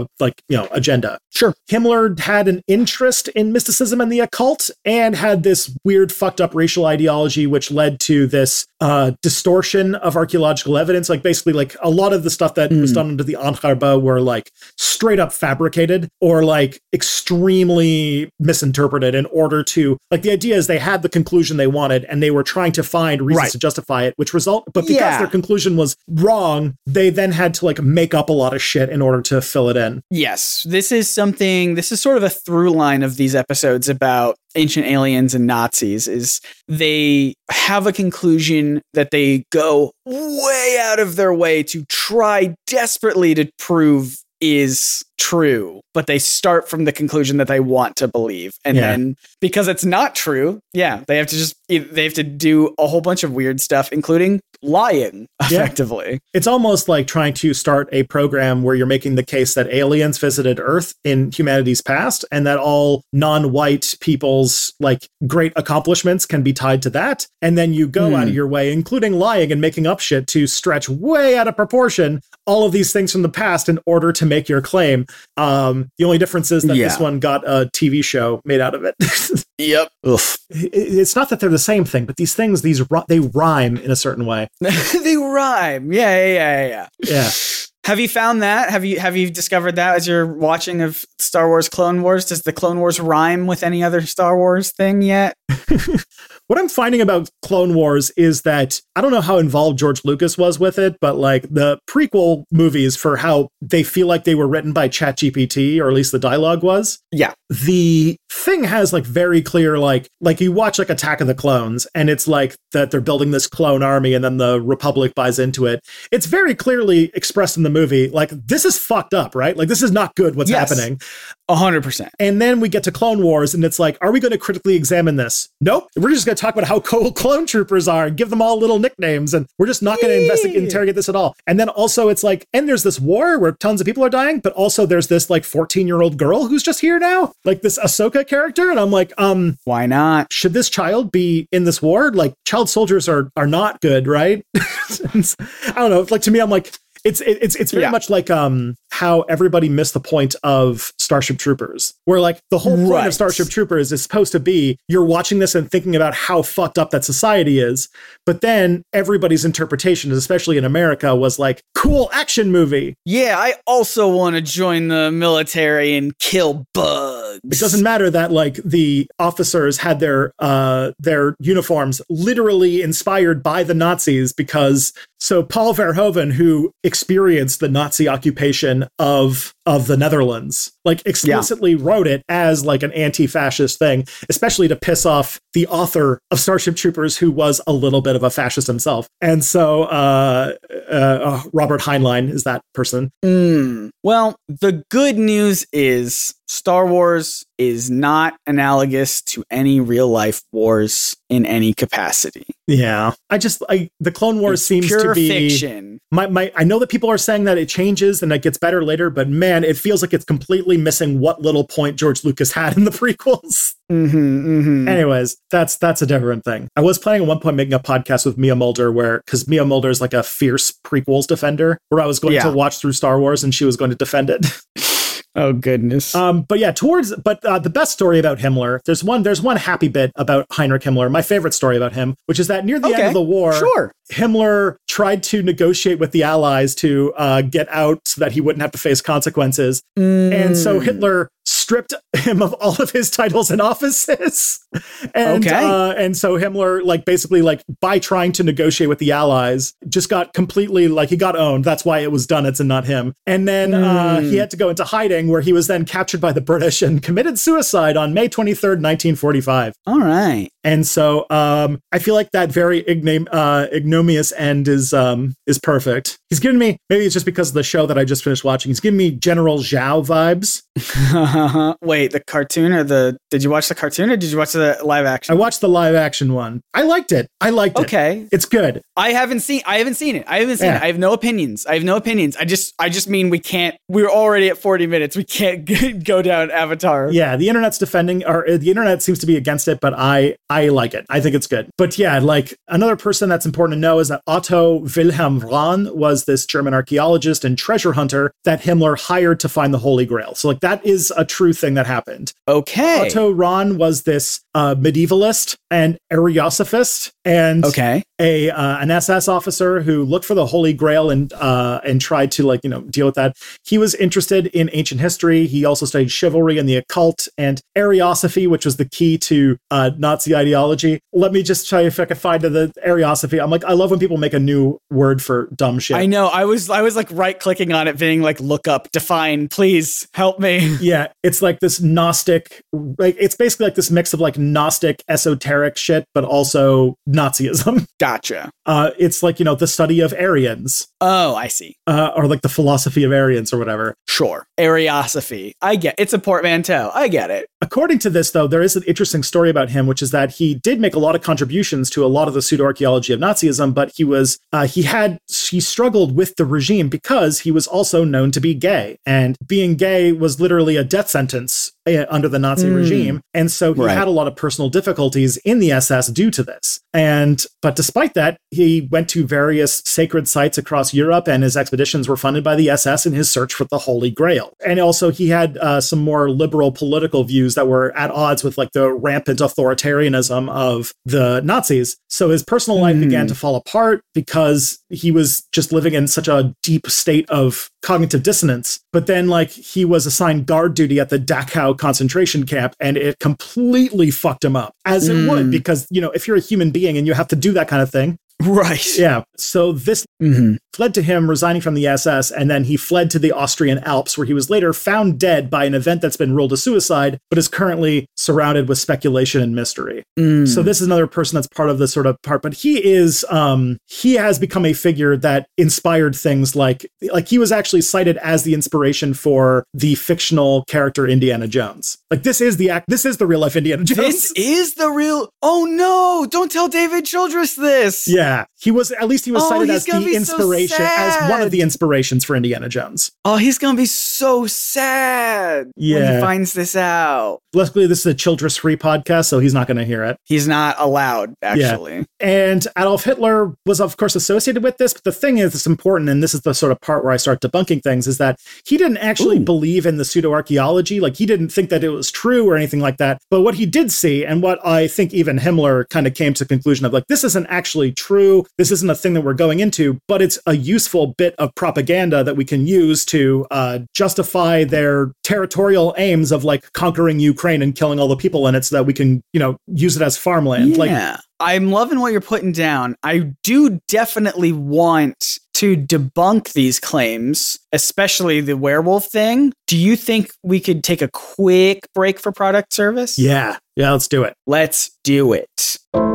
Speaker 3: agenda.
Speaker 2: Sure.
Speaker 3: Himmler had an interest in mysticism and the occult and had this weird fucked up racial ideology, which led to this distortion of archaeological evidence. Like basically like a lot of the stuff that was done under the Anharba were like straight up fabricated or like extremely misinterpreted in order to, like, the idea is they had the conclusion they wanted and they were trying to find reasons to justify it, but because their conclusion was wrong, they then had to like make up a lot of shit in order to fill it in.
Speaker 2: Yes, this is sort of a through line of these episodes about ancient aliens and Nazis, is they have a conclusion that they go way out of their way to try desperately to prove is true, but they start from the conclusion that they want to believe. And then because it's not true, they have to do a whole bunch of weird stuff, including lying effectively.
Speaker 3: Yeah. It's almost like trying to start a program where you're making the case that aliens visited Earth in humanity's past and that all non-white people's like great accomplishments can be tied to that. And then you go out of your way, including lying and making up shit, to stretch way out of proportion all of these things from the past in order to make your claim. The only difference is that this one got a TV show made out of it.
Speaker 2: Yep. Oof.
Speaker 3: It's not that they're the same thing, but these things, they rhyme in a certain way.
Speaker 2: They rhyme. Yeah. Have you found that? Have you discovered that as you're watching of Star Wars Clone Wars? Does the Clone Wars rhyme with any other Star Wars thing yet?
Speaker 3: What I'm finding about Clone Wars is that I don't know how involved George Lucas was with it, but like the prequel movies, for how they feel like they were written by ChatGPT, or at least the dialogue was.
Speaker 2: Yeah.
Speaker 3: The thing has like very clear, like you watch like Attack of the Clones and it's like that they're building this clone army and then the Republic buys into it. It's very clearly expressed in the movie. Like, this is fucked up, right? Like, this is not good what's happening.
Speaker 2: 100%.
Speaker 3: And then we get to Clone Wars and it's like, are we going to critically examine this? Nope. We're just going to talk about how cool clone troopers are and give them all little nicknames. And we're just not going to interrogate this at all. And then also it's like, and there's this war where tons of people are dying, but also there's this like 14-year-old girl who's just here now, like this Ahsoka character. And I'm like,
Speaker 2: why not?
Speaker 3: Should this child be in this war? Like, child soldiers are not good, right? I don't know. Like, to me, I'm like, it's very much like how everybody missed the point of Starship Troopers, where like the whole point of Starship Troopers is supposed to be you're watching this and thinking about how fucked up that society is, but then everybody's interpretation, especially in America, was like, cool action movie.
Speaker 2: Yeah, I also want to join the military and kill bugs.
Speaker 3: It doesn't matter that like the officers had their uniforms literally inspired by the Nazis, because so Paul Verhoeven, who experienced the Nazi occupation of the Netherlands, like explicitly wrote it as like an anti-fascist thing, especially to piss off the author of Starship Troopers, who was a little bit of a fascist himself. And so Robert Heinlein is that person.
Speaker 2: Well, the good news is Star Wars is not analogous to any real life wars in any capacity.
Speaker 3: Yeah. The Clone Wars seems to be
Speaker 2: fiction.
Speaker 3: I know that people are saying that it changes and it gets better later, but man, it feels like it's completely missing what little point George Lucas had in the prequels. Anyways, that's a different thing. I was planning at one point making a podcast with Mia Mulder, because Mia Mulder is like a fierce prequels defender, where I was going to watch through Star Wars and she was going to defend it.
Speaker 2: Oh goodness.
Speaker 3: But the best story about Himmler, there's one happy bit about Heinrich Himmler, my favorite story about him, which is that near the end of the war, Himmler tried to negotiate with the Allies to get out so that he wouldn't have to face consequences. And so Hitler stripped him of all of his titles and offices. And so Himmler, like, basically, like, by trying to negotiate with the Allies, just got completely, like, he got owned. That's why it was Dönitz and not him. And then he had to go into hiding, where he was then captured by the British and committed suicide on May 23rd, 1945.
Speaker 2: All right.
Speaker 3: And so I feel like that very ignominious end is perfect. He's giving me, maybe it's just because of the show that I just finished watching, he's giving me General Zhao vibes.
Speaker 2: Wait, the cartoon did you watch the cartoon or did you watch the live action?
Speaker 3: I watched the live action one. I liked it.
Speaker 2: Okay.
Speaker 3: It's good.
Speaker 2: I haven't seen it. I have no opinions. I just mean we're already at 40 minutes. We can't go down Avatar.
Speaker 3: Yeah, the internet's defending, or the internet seems to be against it, but I like it. I think it's good. But yeah, like another person that's important to know is that Otto Wilhelm Rahn was this German archaeologist and treasure hunter that Himmler hired to find the Holy Grail. So like that is a true thing that happened.
Speaker 2: Okay.
Speaker 3: Otto Rahn was this medievalist and Ariosophist and an SS officer who looked for the Holy Grail and tried to deal with that. He was interested in ancient history. He also studied chivalry and the occult and Ariosophy, which was the key to Nazi ideology. Let me just try if I can find the Ariosophy. I'm like, I love when people make a new word for dumb shit.
Speaker 2: I know. I was like right clicking on it, being like, look up, define, please help me.
Speaker 3: Yeah, it's like this Gnostic, like it's basically like this mix of like Gnostic esoteric shit, but also Nazism.
Speaker 2: Gotcha.
Speaker 3: It's like, the study of Aryans.
Speaker 2: Oh, I see.
Speaker 3: Or like the philosophy of Aryans or whatever.
Speaker 2: Sure. Ariosophy. It's a portmanteau. I get it.
Speaker 3: According to this, though, there is an interesting story about him, which is that he did make a lot of contributions to a lot of the pseudo-archaeology of Nazism, but he struggled with the regime because he was also known to be gay. And being gay was literally a death sentence under the Nazi regime. And so he had a lot of personal difficulties in the SS due to this. But despite that, he went to various sacred sites across Europe, and his expeditions were funded by the SS in his search for the Holy Grail. And also he had some more liberal political views that were at odds with like the rampant authoritarianism of the Nazis. So his personal life began to fall apart because he was just living in such a deep state of cognitive dissonance. But then like he was assigned guard duty at the Dachau concentration camp, and it completely fucked him up, as it would, because, if you're a human being and you have to do that kind of thing.
Speaker 2: Right.
Speaker 3: Yeah. So this led to him resigning from the SS, and then he fled to the Austrian Alps, where he was later found dead by an event that's been ruled a suicide, but is currently surrounded with speculation and mystery. So this is another person that's part of this sort of part, but he has become a figure that inspired things like he was actually cited as the inspiration for the fictional character Indiana Jones. Like this is the real life Indiana Jones.
Speaker 2: This is the real. Oh no! Don't tell David Childress this.
Speaker 3: Yeah, he was cited as the inspiration, as one of the inspirations for Indiana Jones.
Speaker 2: Oh, he's gonna be so sad when he finds this out.
Speaker 3: Luckily, this is a Childress-free podcast, so he's not going to hear it.
Speaker 2: He's not allowed, actually.
Speaker 3: Yeah. And Adolf Hitler was, of course, associated with this, but the thing is, it's important, and this is the sort of part where I start debunking things, is that he didn't actually believe in the pseudo-archaeology. Like, he didn't think that it was true or anything like that. But what he did see, and what I think even Himmler kind of came to the conclusion of, like, this isn't actually true. This isn't a thing that we're going into, but it's a useful bit of propaganda that we can use to justify their territorial aims of, like, conquering Ukraine and killing all the people in it so that we can, use it as farmland.
Speaker 2: Yeah. I'm loving what you're putting down. I do definitely want to debunk these claims, especially the werewolf thing. Do you think we could take a quick break for product service?
Speaker 3: Yeah, let's do it.
Speaker 2: Let's do it.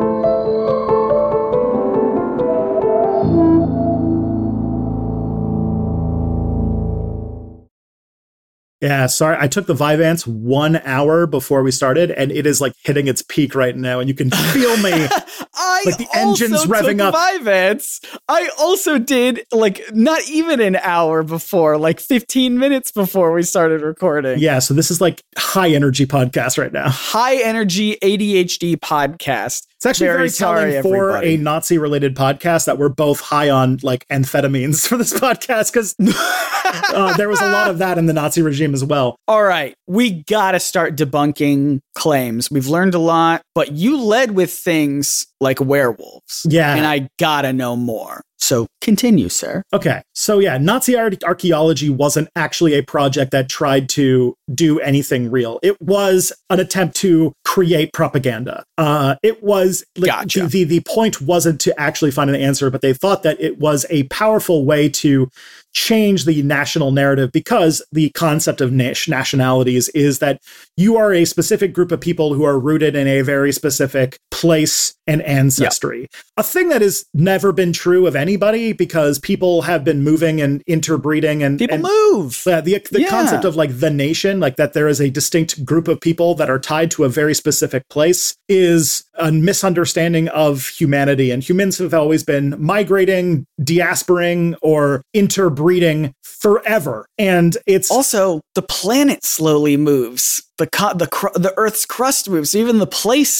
Speaker 3: Yeah, sorry. I took the Vyvanse 1 hour before we started, and it is like hitting its peak right now, and you can feel me. Like the engine's revving up.
Speaker 2: Vyvanse. I also did like not even an hour before, like 15 minutes before we started recording.
Speaker 3: Yeah, so this is like high energy podcast right now.
Speaker 2: High energy ADHD podcast.
Speaker 3: It's actually very telling for a Nazi related podcast that we're both high on like amphetamines for this podcast, because there was a lot of that in the Nazi regime as well.
Speaker 2: All right, we gotta start debunking claims. We've learned a lot, but you led with things like werewolves.
Speaker 3: Yeah.
Speaker 2: And I gotta know more. So continue, sir.
Speaker 3: Okay. So yeah, Nazi archaeology wasn't actually a project that tried to do anything real. It was an attempt to create propaganda. It was like,
Speaker 2: gotcha.
Speaker 3: The point wasn't to actually find an answer, but they thought that it was a powerful way to change the national narrative, because the concept of nationalities is that you are a specific group of people who are rooted in a very specific place and ancestry. Yep. A thing that has never been true of anybody, because people have been moving and interbreeding and
Speaker 2: people move.
Speaker 3: The concept of like the nation, like that there is a distinct group of people that are tied to a very specific place, is a misunderstanding of humanity. And humans have always been migrating, diasporing, or interbreeding forever. And it's
Speaker 2: also the planet slowly moves. The Earth's crust moves. Even the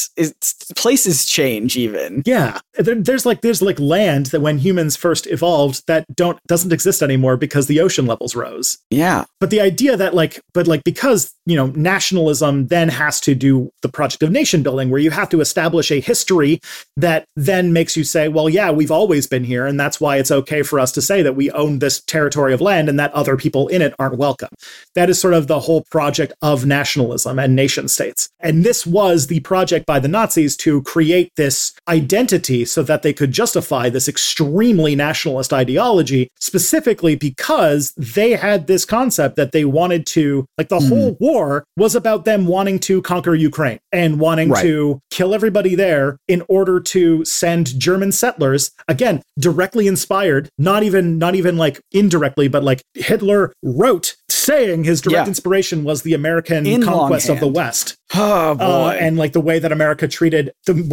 Speaker 2: places change. Even
Speaker 3: there's like land that when humans first evolved that doesn't exist anymore because the ocean levels rose.
Speaker 2: Yeah,
Speaker 3: but the idea that because nationalism then has to do the project of nation building, where you have to establish a history that then makes you say, well, yeah, we've always been here, and that's why it's okay for us to say that we own this territory of land and that other people in it aren't welcome. That is sort of the whole project of nationalism and nation states. And this was the project by the Nazis to create this identity so that they could justify this extremely nationalist ideology, specifically because they had this concept that they wanted to, like the whole war was about them wanting to conquer Ukraine and wanting to kill everybody there in order to send German settlers, again, directly inspired, not even like indirectly, but like Hitler wrote saying his direct inspiration was the American conquest of the West.
Speaker 2: Oh boy.
Speaker 3: And like the way that America treated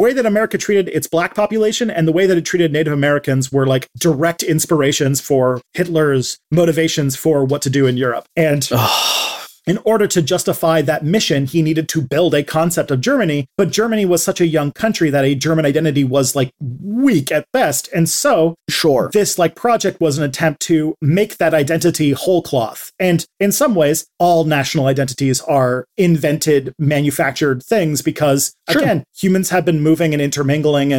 Speaker 3: its black population and the way that it treated Native Americans were like direct inspirations for Hitler's motivations for what to do in Europe. And in order to justify that mission, he needed to build a concept of Germany, but Germany was such a young country that a German identity was like weak at best. And so this like project was an attempt to make that identity whole cloth. And in some ways, all national identities are invented, manufactured things because, again, humans have been moving and intermingling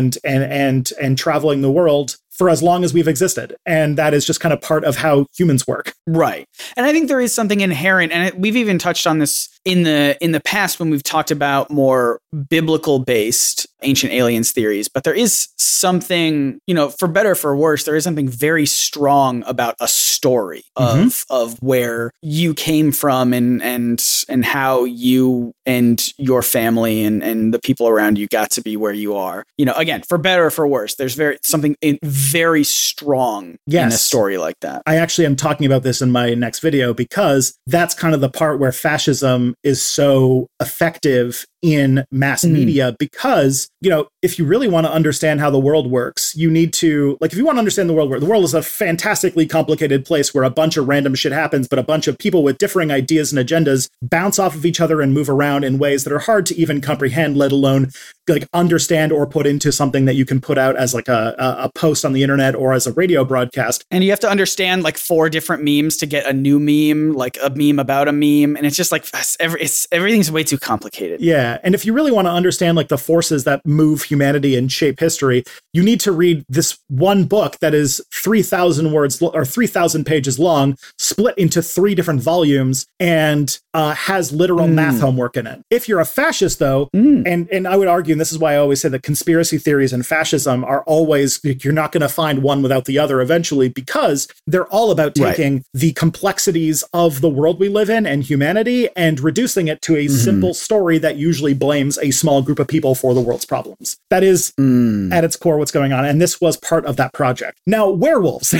Speaker 3: and traveling the world for as long as we've existed. And that is just kind of part of how humans work.
Speaker 2: Right. And I think there is something inherent, and we've even touched on this in the past when we've talked about more biblical-based ancient aliens theories, but there is something, for better or for worse, there is something very strong about a story of where you came from and how you and your family and the people around you got to be where you are. Again, for better or for worse, there's something very strong in a story like that.
Speaker 3: I actually am talking about this in my next video because that's kind of the part where fascism is so effective in mass media, because, if you really want to understand how the world works, you need to, if you want to understand the world is a fantastically complicated place where a bunch of random shit happens, but a bunch of people with differing ideas and agendas bounce off of each other and move around in ways that are hard to even comprehend, let alone understand or put into something that you can put out as a post on the internet or as a radio broadcast.
Speaker 2: And you have to understand 4 different memes to get a new meme, like a meme about a meme. And it's just everything's way too complicated.
Speaker 3: Yeah. And if you really want to understand the forces that move humanity and shape history, you need to read this one book that is 3,000 words or 3,000 pages long, split into 3 different volumes, and has literal math homework in it. If you're a fascist, though, and I would argue, and this is why I always say that conspiracy theories and fascism are always, you're not going to find one without the other eventually, because they're all about taking the complexities of the world we live in and humanity and reducing it to a simple story that usually blames a small group of people for the world's problems. That is at its core what's going on. And this was part of that project. Now, werewolves.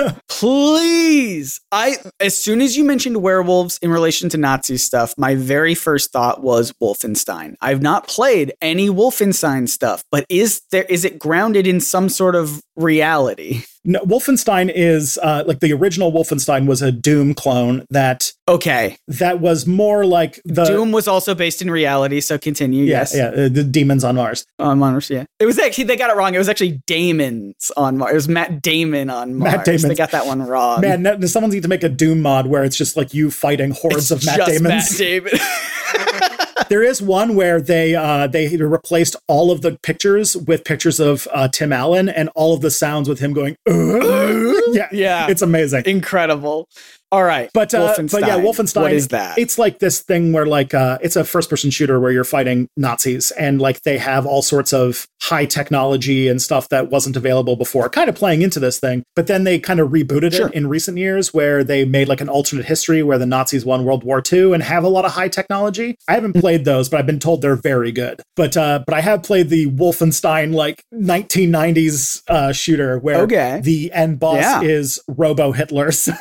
Speaker 2: Please. As soon as you mentioned werewolves in relation to Nazi stuff, my very first thought was Wolfenstein. I've not played any Wolfenstein stuff, but is it grounded in some sort of reality?
Speaker 3: No, Wolfenstein is the original Wolfenstein was a Doom clone that was more like the
Speaker 2: Doom was also based in reality. So continue.
Speaker 3: The demons on Mars.
Speaker 2: On Mars, yeah. It was actually, they got it wrong. It was actually Damons on Mars. It was Matt Damon on Mars. Matt Damon. They got that one wrong.
Speaker 3: Man, someone needs to make a Doom mod where it's just you fighting hordes of Matt Damons.
Speaker 2: Matt Damon.
Speaker 3: There is one where they replaced all of the pictures with pictures of Tim Allen and all of the sounds with him going, yeah. It's amazing.
Speaker 2: Incredible. All right.
Speaker 3: But yeah, Wolfenstein.
Speaker 2: What is that?
Speaker 3: It's like this thing where like it's a first-person shooter where you're fighting Nazis, and like they have all sorts of high technology and stuff that wasn't available before, kind of playing into this thing. But then they kind of rebooted it in recent years, where they made like an alternate history where the Nazis won World War II and have a lot of high technology. I haven't played those, but I've been told they're very good. But I have played the Wolfenstein like 1990s shooter where the end boss is Robo Hitler. So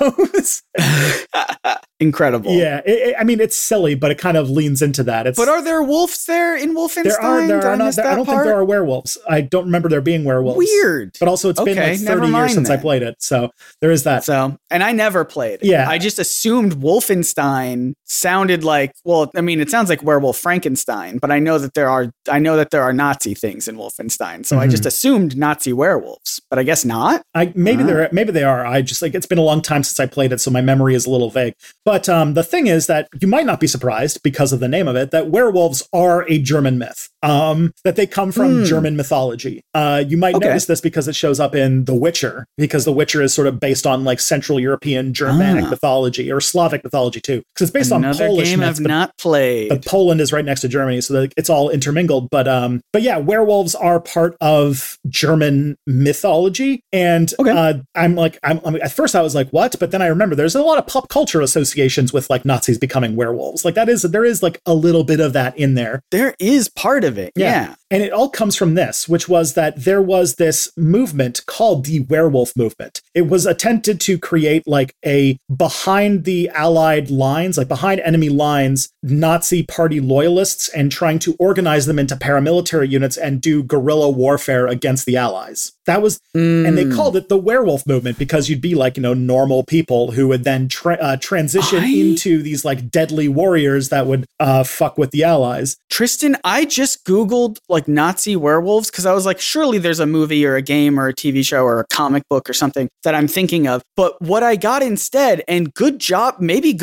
Speaker 2: incredible.
Speaker 3: Yeah, I mean, it's silly, but it kind of leans into that.
Speaker 2: But are there wolves there in Wolfenstein?
Speaker 3: There are not. I don't think there are werewolves. I don't remember there being werewolves.
Speaker 2: Weird.
Speaker 3: But also, it's been like 30 years since I played it, so there is that.
Speaker 2: So, and I never played it.
Speaker 3: Yeah,
Speaker 2: I just assumed Wolfenstein sounded like. Well, I mean, it sounds like Werewolf Frankenstein, but I know that there are Nazi things in Wolfenstein, so I just assumed Nazi werewolves, but I guess not.
Speaker 3: Maybe they are. I just like it's been a long time since I played it, so my memory is a little vague. But the thing is that you might not be surprised because of the name of it that werewolves are a German myth. That they come from German mythology. You might notice this because it shows up in The Witcher, because The Witcher is sort of based on like Central European Germanic mythology or Slavic mythology too, because it's based on Polish
Speaker 2: game
Speaker 3: myths.
Speaker 2: I've not played.
Speaker 3: But Poland is right next to Germany, so it's all intermingled. But yeah, werewolves are part of German mythology, and I'm at first I was like, what? But then I remember there's a lot of pop culture associations with like Nazis becoming werewolves. Like there is like a little bit of that in there.
Speaker 2: There is part of it. Yeah.
Speaker 3: And it all comes from this, which was that there was this movement called the werewolf movement. It was attempted to create like a behind the Allied lines, like behind enemy lines, Nazi party loyalists, and trying to organize them into paramilitary units and do guerrilla warfare against the Allies. That was, and they called it the werewolf movement because you'd be like, normal people who would then transition into these like deadly warriors that would fuck with the Allies.
Speaker 2: Tristan, I just Googled like Nazi werewolves because I was like, surely there's a movie or a game or a TV show or a comic book or something that I'm thinking of. But what I got instead, and good job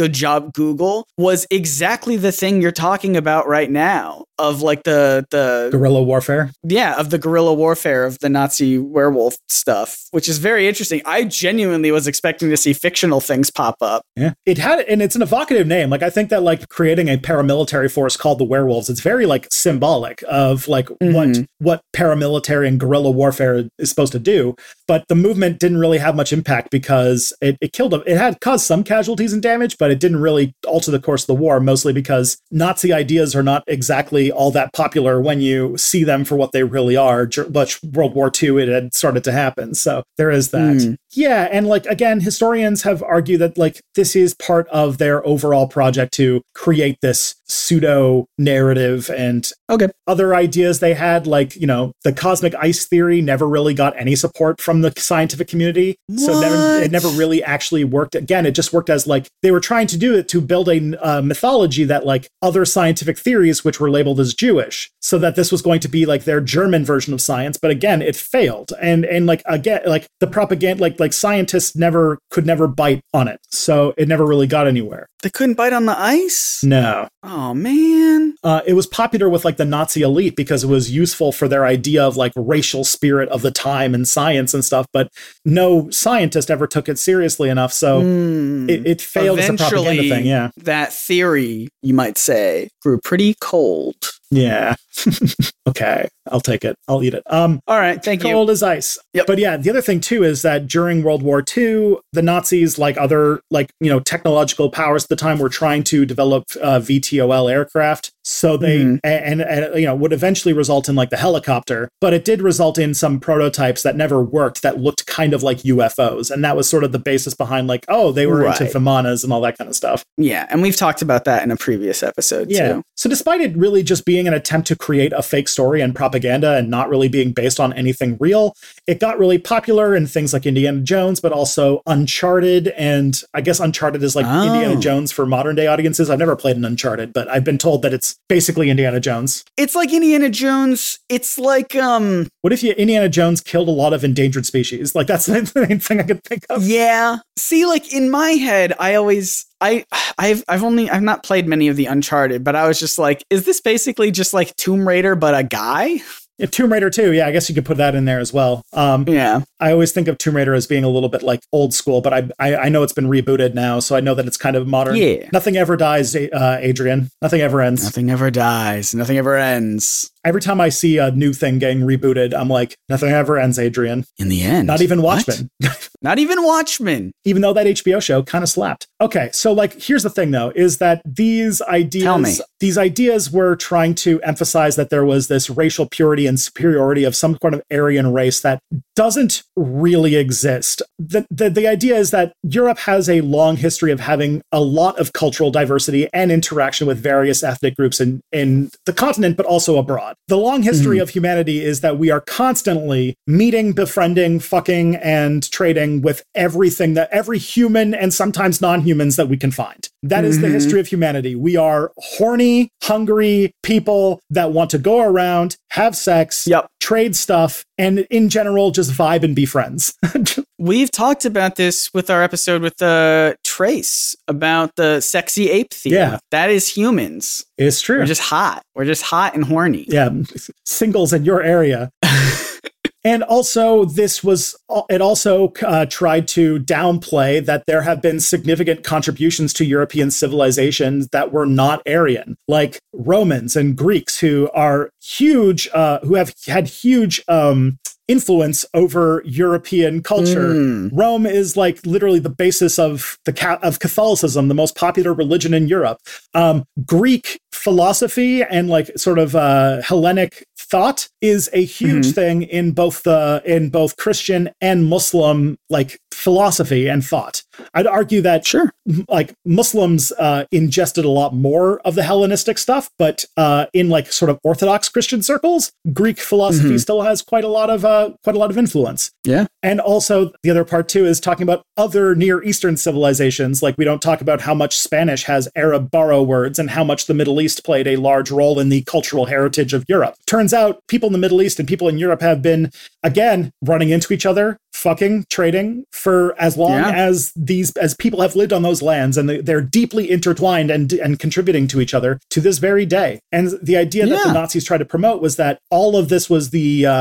Speaker 2: Google, was exactly the thing you're talking about right now of like the
Speaker 3: guerrilla warfare.
Speaker 2: Yeah, of the guerrilla warfare of the Nazi werewolf stuff, which is very interesting. I genuinely was expecting to see fictional things pop up.
Speaker 3: Yeah, it had, and it's an evocative name. Like I think that like creating a paramilitary force called the werewolves, it's very like symbolic of like what paramilitary and guerrilla warfare is supposed to do. But the movement didn't really have much impact because it had caused some casualties and damage, but it didn't really alter the course of the war, mostly because Nazi ideas are not exactly all that popular when you see them for what they really are. But World War II, it had started to happen. So there is that. Yeah. And like, again, historians have argued that like this is part of their overall project to create this pseudo narrative and other ideas they had, like, the cosmic ice theory never really got any support from the scientific community.
Speaker 2: What?
Speaker 3: So it never really actually worked. Again, it just worked as like they were trying to do it to build a mythology that like other scientific theories, which were labeled as Jewish, so that this was going to be like their German version of science. But again, it failed. And like, again, like the propaganda, like scientists could never bite on it. So it never really got anywhere.
Speaker 2: They couldn't bite on the ice?
Speaker 3: No.
Speaker 2: Oh, man.
Speaker 3: It was popular with like the Nazi elite because it was useful for their idea of like racial spirit of the time and science and stuff. But no scientist ever took it seriously enough. So it failed as a propaganda thing. Yeah.
Speaker 2: That theory, you might say, grew pretty cold.
Speaker 3: Yeah. Okay. I'll take it. I'll eat it.
Speaker 2: All right. Thank you.
Speaker 3: Cold as ice.
Speaker 2: Yep.
Speaker 3: But yeah, the other thing too is that during World War II, the Nazis, like other technological powers at the time, were trying to develop VTOL aircraft. So they and would eventually result in like the helicopter, but it did result in some prototypes that never worked that looked kind of like UFOs, and that was sort of the basis behind like, oh, they were into Vimanas and all that kind of stuff.
Speaker 2: Yeah, and we've talked about that in a previous episode too.
Speaker 3: So despite it really just being an attempt to create a fake story and propaganda and not really being based on anything real, it got really popular in things like Indiana Jones, but also Uncharted, and I guess Uncharted is like Indiana Jones for modern day audiences. I've never played an Uncharted, but I've been told that it's basically Indiana Jones.
Speaker 2: It's like Indiana Jones. It's like
Speaker 3: what if Indiana Jones killed a lot of endangered species? Like that's the main thing I could think of.
Speaker 2: Yeah. See, like in my head, I've not played many of the Uncharted, but I was just like, is this basically just like Tomb Raider but a guy?
Speaker 3: Tomb Raider 2, yeah, I guess you could put that in there as well.
Speaker 2: Yeah.
Speaker 3: I always think of Tomb Raider as being a little bit like old school, but I know it's been rebooted now, so I know that it's kind of modern.
Speaker 2: Yeah.
Speaker 3: Nothing ever dies, Adrian. Nothing ever ends.
Speaker 2: Nothing ever dies. Nothing ever ends.
Speaker 3: Every time I see a new thing getting rebooted, I'm like, nothing ever ends, Adrian.
Speaker 2: In the end.
Speaker 3: Not even Watchmen.
Speaker 2: Not even Watchmen.
Speaker 3: Even though that HBO show kind of slapped. Okay, so like, here's the thing though, is that these ideas were trying to emphasize that there was this racial purity and superiority of some kind of Aryan race that doesn't really exist. The idea is that Europe has a long history of having a lot of cultural diversity and interaction with various ethnic groups in the continent, but also abroad. The long history of humanity is that we are constantly meeting, befriending, fucking, and trading with everything that every human and sometimes non-humans that we can find. That is the history of humanity. We are horny, hungry people that want to go around, have sex, trade stuff, and in general, just vibe and be friends.
Speaker 2: We've talked about this with our episode with Trace about the sexy ape theme.
Speaker 3: Yeah.
Speaker 2: That is humans.
Speaker 3: It's true.
Speaker 2: We're just hot. We're just hot and horny.
Speaker 3: Yeah. Singles in your area. And also, it also tried to downplay that there have been significant contributions to European civilizations that were not Aryan, like Romans and Greeks, who are huge, who have had huge influence over European culture. Rome is like literally the basis of Catholicism, the most popular religion in Europe. Greek philosophy and like sort of Hellenic thought is a huge thing in both Christian and Muslim like philosophy and thought. I'd argue that like Muslims ingested a lot more of the Hellenistic stuff, but in like sort of Orthodox Christian circles, Greek philosophy still has quite a lot of influence.
Speaker 2: Yeah.
Speaker 3: And also the other part too is talking about other Near Eastern civilizations. Like we don't talk about how much Spanish has Arab borrow words and how much the Middle East played a large role in the cultural heritage of Europe. Turns out people in the Middle East and people in Europe have been, again, running into each other, fucking, trading for as long as people have lived on those lands, and they're deeply intertwined and contributing to each other to this very day. And the idea that the Nazis tried to promote was that all of this was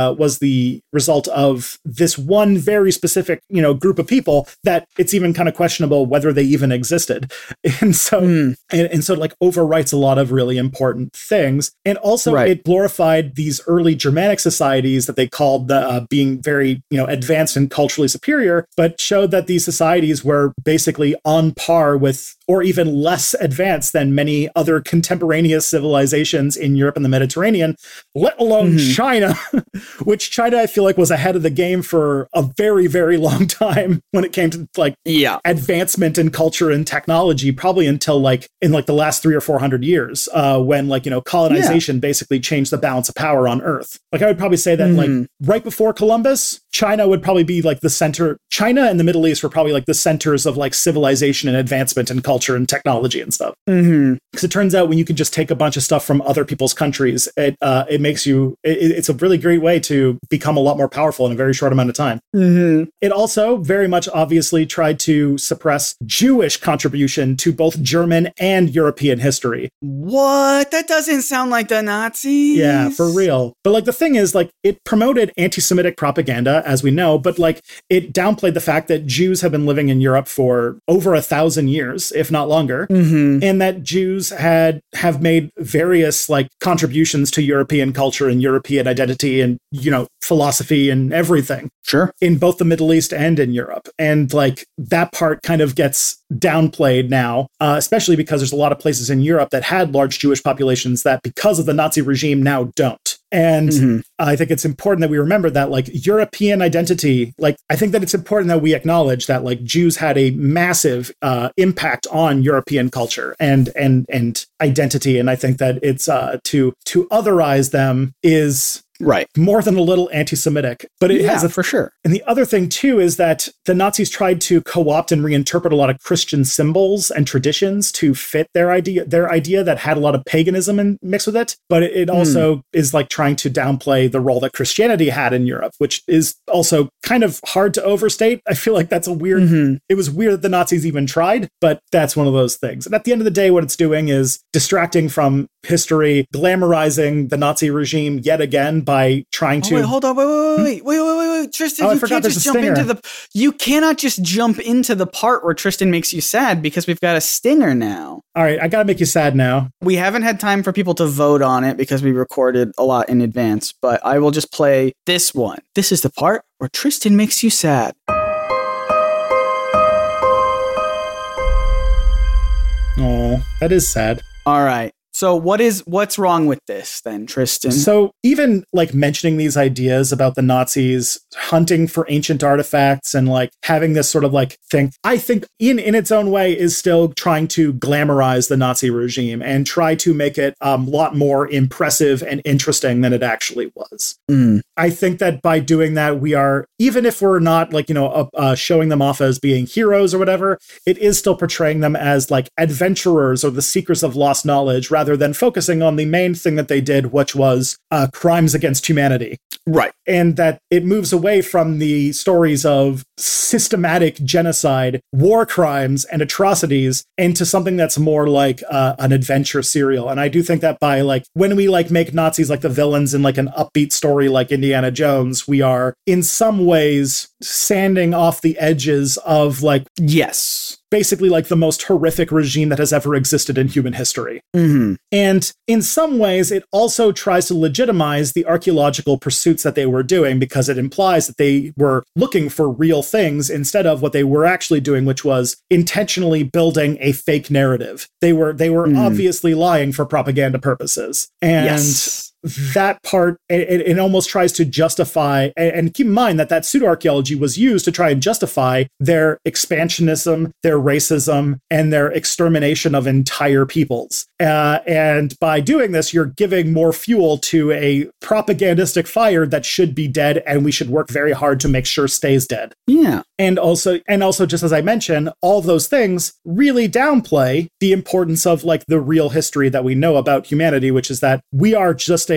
Speaker 3: the result of this one very specific, group of people that it's even kind of questionable whether they even existed. And so and so like overwrites a lot of really important things. And also it glorified these early Germanic societies that they called being very, advanced and culturally superior, but showed that these societies were basically on par with or even less advanced than many other contemporaneous civilizations in Europe and the Mediterranean, let alone China, which China, I feel like, was ahead of the game for a very, very long time when it came to like advancement in culture and technology, probably until like in like the last 300 or 400 years, when like, colonization basically changed the balance of power on Earth. Like I would probably say that like right before Columbus, China would probably be like the center. China and the Middle East were probably like the centers of like civilization and advancement in culture and technology and stuff. Because it turns out when you can just take a bunch of stuff from other people's countries, it makes you, it's a really great way to become a lot more powerful in a very short amount of time. It also very much obviously tried to suppress Jewish contribution to both German and European history.
Speaker 2: What? That doesn't sound like the Nazis.
Speaker 3: Yeah, for real. But like the thing is, like, it promoted anti-Semitic propaganda, as we know, but like it downplayed the fact that Jews have been living in Europe for over 1,000 years, if not longer, and that Jews have made various like contributions to European culture and European identity and, philosophy and everything.
Speaker 2: Sure.
Speaker 3: In both the Middle East and in Europe. And like that part kind of gets downplayed now, especially because there's a lot of places in Europe that had large Jewish populations that because of the Nazi regime now don't. And I think it's important that we remember that like European identity, like I think that it's important that we acknowledge that like Jews had a massive impact on European culture and identity. And I think that it's to otherize them is more than a little anti-Semitic, but it has
Speaker 2: for sure.
Speaker 3: And the other thing too is that the Nazis tried to co-opt and reinterpret a lot of Christian symbols and traditions to fit their idea that had a lot of paganism mixed with it. But it also is like trying to downplay the role that Christianity had in Europe, which is also kind of hard to overstate. I feel like that's a weird, it was weird that the Nazis even tried, but that's one of those things. And at the end of the day, what it's doing is distracting from history, glamorizing the Nazi regime yet again by trying to...
Speaker 2: Wait, hold on. Wait. Tristan, you can't just jump into you cannot just jump into the part where Tristan makes you sad because we've got a stinger now.
Speaker 3: All right, I gotta make you sad now.
Speaker 2: We haven't had time for people to vote on it because we recorded a lot in advance, but I will just play this one. This is the part where Tristan makes you sad.
Speaker 3: Oh, that is sad.
Speaker 2: All right. So what's wrong with this then, Tristan?
Speaker 3: So even like mentioning these ideas about the Nazis hunting for ancient artifacts and like having this sort of like thing, I think in its own way is still trying to glamorize the Nazi regime and try to make it a lot more impressive and interesting than it actually was. I think that by doing that, we are, even if we're not like, showing them off as being heroes or whatever, it is still portraying them as like adventurers or the seekers of lost knowledge rather than focusing on the main thing that they did, which was crimes against humanity.
Speaker 2: Right.
Speaker 3: And that it moves away from the stories of systematic genocide, war crimes, and atrocities into something that's more like an adventure serial. And I do think that by like, when we like make Nazis like the villains in like an upbeat story like Indiana Jones, we are in some ways sanding off the edges of like...
Speaker 2: Yes.
Speaker 3: Basically like the most horrific regime that has ever existed in human history.
Speaker 2: Mm-hmm.
Speaker 3: And in some ways, it also tries to legitimize the archaeological pursuits that they were doing because it implies that they were looking for real things instead of what they were actually doing, which was intentionally building a fake narrative. They were obviously lying for propaganda purposes. And yes. That part, it almost tries to justify, and keep in mind that pseudo-archaeology was used to try and justify their expansionism, their racism, and their extermination of entire peoples. And by doing this, you're giving more fuel to a propagandistic fire that should be dead, and we should work very hard to make sure stays dead.
Speaker 2: Yeah.
Speaker 3: And also, just as I mentioned, all those things really downplay the importance of like the real history that we know about humanity, which is that we are just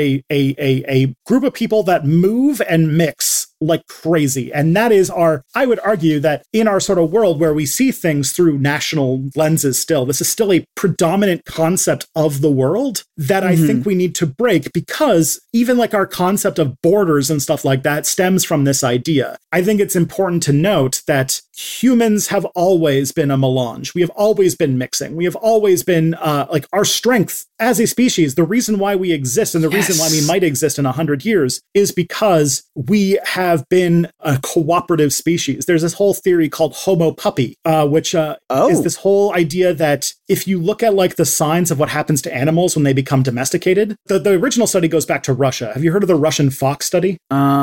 Speaker 3: a group of people that move and mix like crazy. And that is I would argue that in our sort of world where we see things through national lenses still, this is still a predominant concept of the world that I think we need to break, because even like our concept of borders and stuff like that stems from this idea. I think it's important to note that humans have always been a melange. We have always been mixing. We have always been like our strength as a species. The reason why we exist and the reason why we might exist in 100 years is because we have been a cooperative species. There's this whole theory called Homo puppy, which is this whole idea that if you look at like the signs of what happens to animals when they become domesticated, the original study goes back to Russia. Have you heard of the Russian fox study?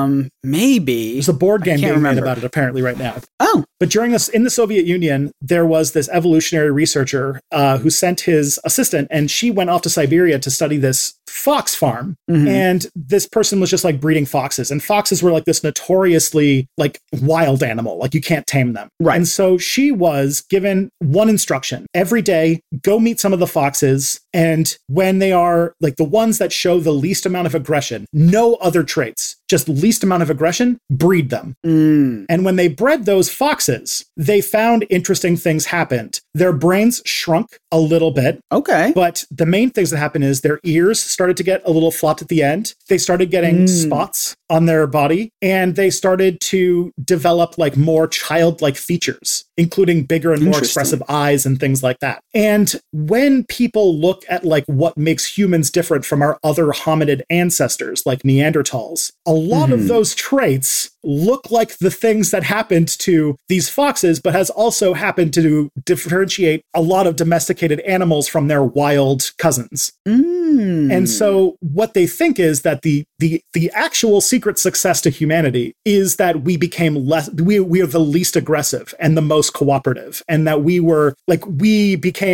Speaker 2: Maybe.
Speaker 3: There's a board game being made about it apparently right now.
Speaker 2: Oh.
Speaker 3: But during this, in the Soviet Union, there was this evolutionary researcher who sent his assistant, and she went off to Siberia to study this fox farm. And this person was just like breeding foxes, and foxes were like this notoriously like wild animal, like you can't tame them.
Speaker 2: Right.
Speaker 3: And so she was given one instruction every day: go meet some of the foxes, and when they are like the ones that show the least amount of aggression, no other traits, just least amount of aggression, breed them. And when they bred those foxes, they found interesting things happened. Their brains shrunk a little bit.
Speaker 2: Okay.
Speaker 3: But the main things that happened is their ears started to get a little flopped at the end. They started getting spots on their body, and they started to develop like more childlike features, including bigger and more expressive eyes and things like that. And when people look at like what makes humans different from our other hominid ancestors, like Neanderthals, a lot of those traits look like the things that happened to these foxes, but has also happened to differentiate a lot of domesticated animals from their wild cousins. And so what they think is that the actual secret success to humanity is that we became we are the least aggressive and the most cooperative, and that we were like, we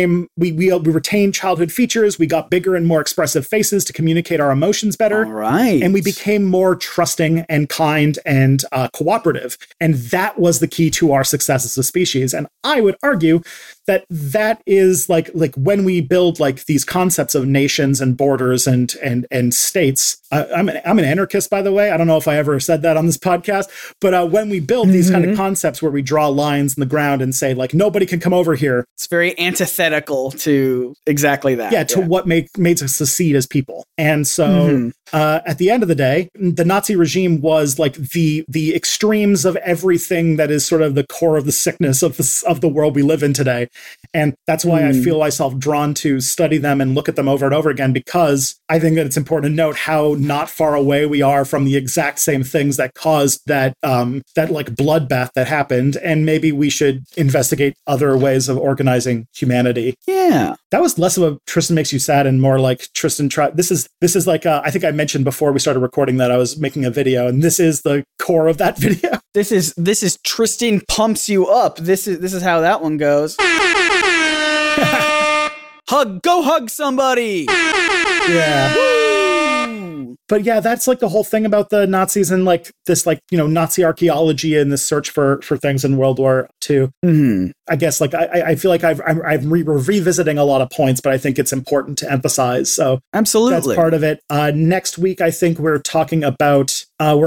Speaker 3: retained childhood features, we got bigger and more expressive faces to communicate our emotions better.
Speaker 2: All right.
Speaker 3: And we became more trusting and kind and cooperative. And that was the key to our success as a species. And I would argue that is like when we build like these concepts of nations and borders and states, an anarchist, by the way. I don't know if I ever said that on this podcast, but when we build these kind of concepts where we draw lines in the ground and say, like, nobody can come over here.
Speaker 2: It's very antithetical to exactly that.
Speaker 3: Yeah, to what made us succeed as people. And so at the end of the day, the Nazi regime was like the extremes of everything that is sort of the core of the sickness of the world we live in today. And that's why I feel myself drawn to study them and look at them over and over again, because I think that it's important to note how not far away we are from the exact same things that caused that like bloodbath that happened. And maybe we should investigate other ways of organizing humanity.
Speaker 2: Yeah.
Speaker 3: That was less of a Tristan makes you sad and more like Tristan this is like I think I mentioned before we started recording that I was making a video, and this is the core of that video.
Speaker 2: This is Tristan pumps you up. This is how that one goes. Go hug somebody.
Speaker 3: Yeah.
Speaker 2: Woo!
Speaker 3: But yeah, that's like the whole thing about the Nazis and like this, like, you know, Nazi archaeology and this search for things in World War II. I guess like I feel like I'm revisiting a lot of points, but I think it's important to emphasize. So
Speaker 2: absolutely,
Speaker 3: that's part of it. Next week, I think we're talking about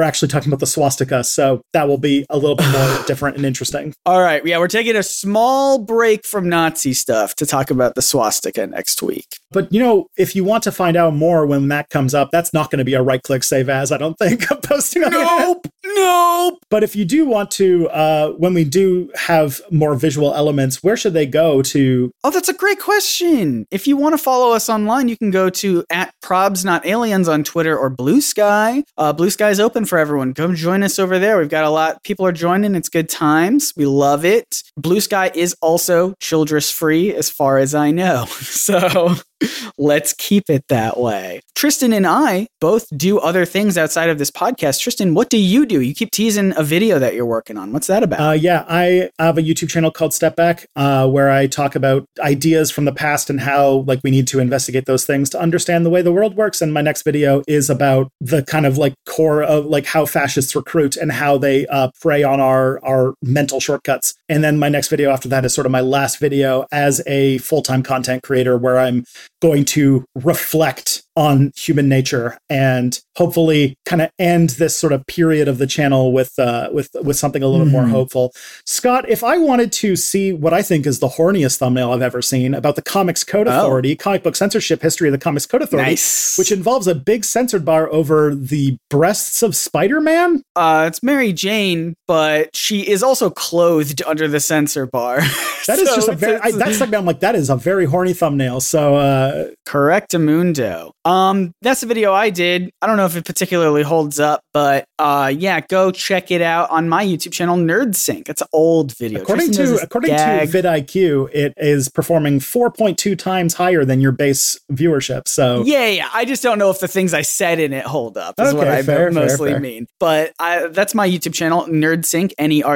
Speaker 3: the swastika. So that will be a little bit more different and interesting.
Speaker 2: All right. Yeah, we're taking a small break from Nazi stuff to talk about the swastika next week.
Speaker 3: But, you know, if you want to find out more when that comes up, that's not going to be a right-click save as, I don't think, I'm posting on it.
Speaker 2: Nope.
Speaker 3: But if you do want to, when we do have more visual elements, where should they go to?
Speaker 2: Oh, that's a great question. If you want to follow us online, you can go to @ProbsNotAliens on Twitter or Blue Sky. Blue Sky is open for everyone. Come join us over there. We've got a lot. People are joining. It's good times. We love it. Blue Sky is also Childress free, as far as I know. So let's keep it that way. Tristan and I both do other things outside of this podcast. Tristan, what do you do? You keep teasing a video that you're working on. What's that about?
Speaker 3: Yeah, I have a YouTube channel called Step Back, where I talk about ideas from the past and how like we need to investigate those things to understand the way the world works. And my next video is about the kind of like core of like how fascists recruit and how they prey on our mental shortcuts. And then my next video after that is sort of my last video as a full-time content creator, where I'm going to reflect on human nature and hopefully kind of end this sort of period of the channel with something a little bit more hopeful. Scott, if I wanted to see what I think is the horniest thumbnail I've ever seen about the Comics Code Authority, comic book censorship history of the Comics Code Authority, which involves a big censored bar over the breasts of Spider-Man?
Speaker 2: It's Mary Jane, but she is also clothed under the censor bar.
Speaker 3: That is just a very, that's like, I'm like, that is a very horny thumbnail. So,
Speaker 2: Correctamundo. That's the video I did. I don't know if it particularly holds up, but yeah, go check it out on my YouTube channel, NerdSync. It's an old video.
Speaker 3: According to vidIQ, it is performing 4.2 times higher than your base viewership. So
Speaker 2: yeah. I just don't know if the things I said in it hold up. Is what I mostly mean. But that's my YouTube channel, NerdSync,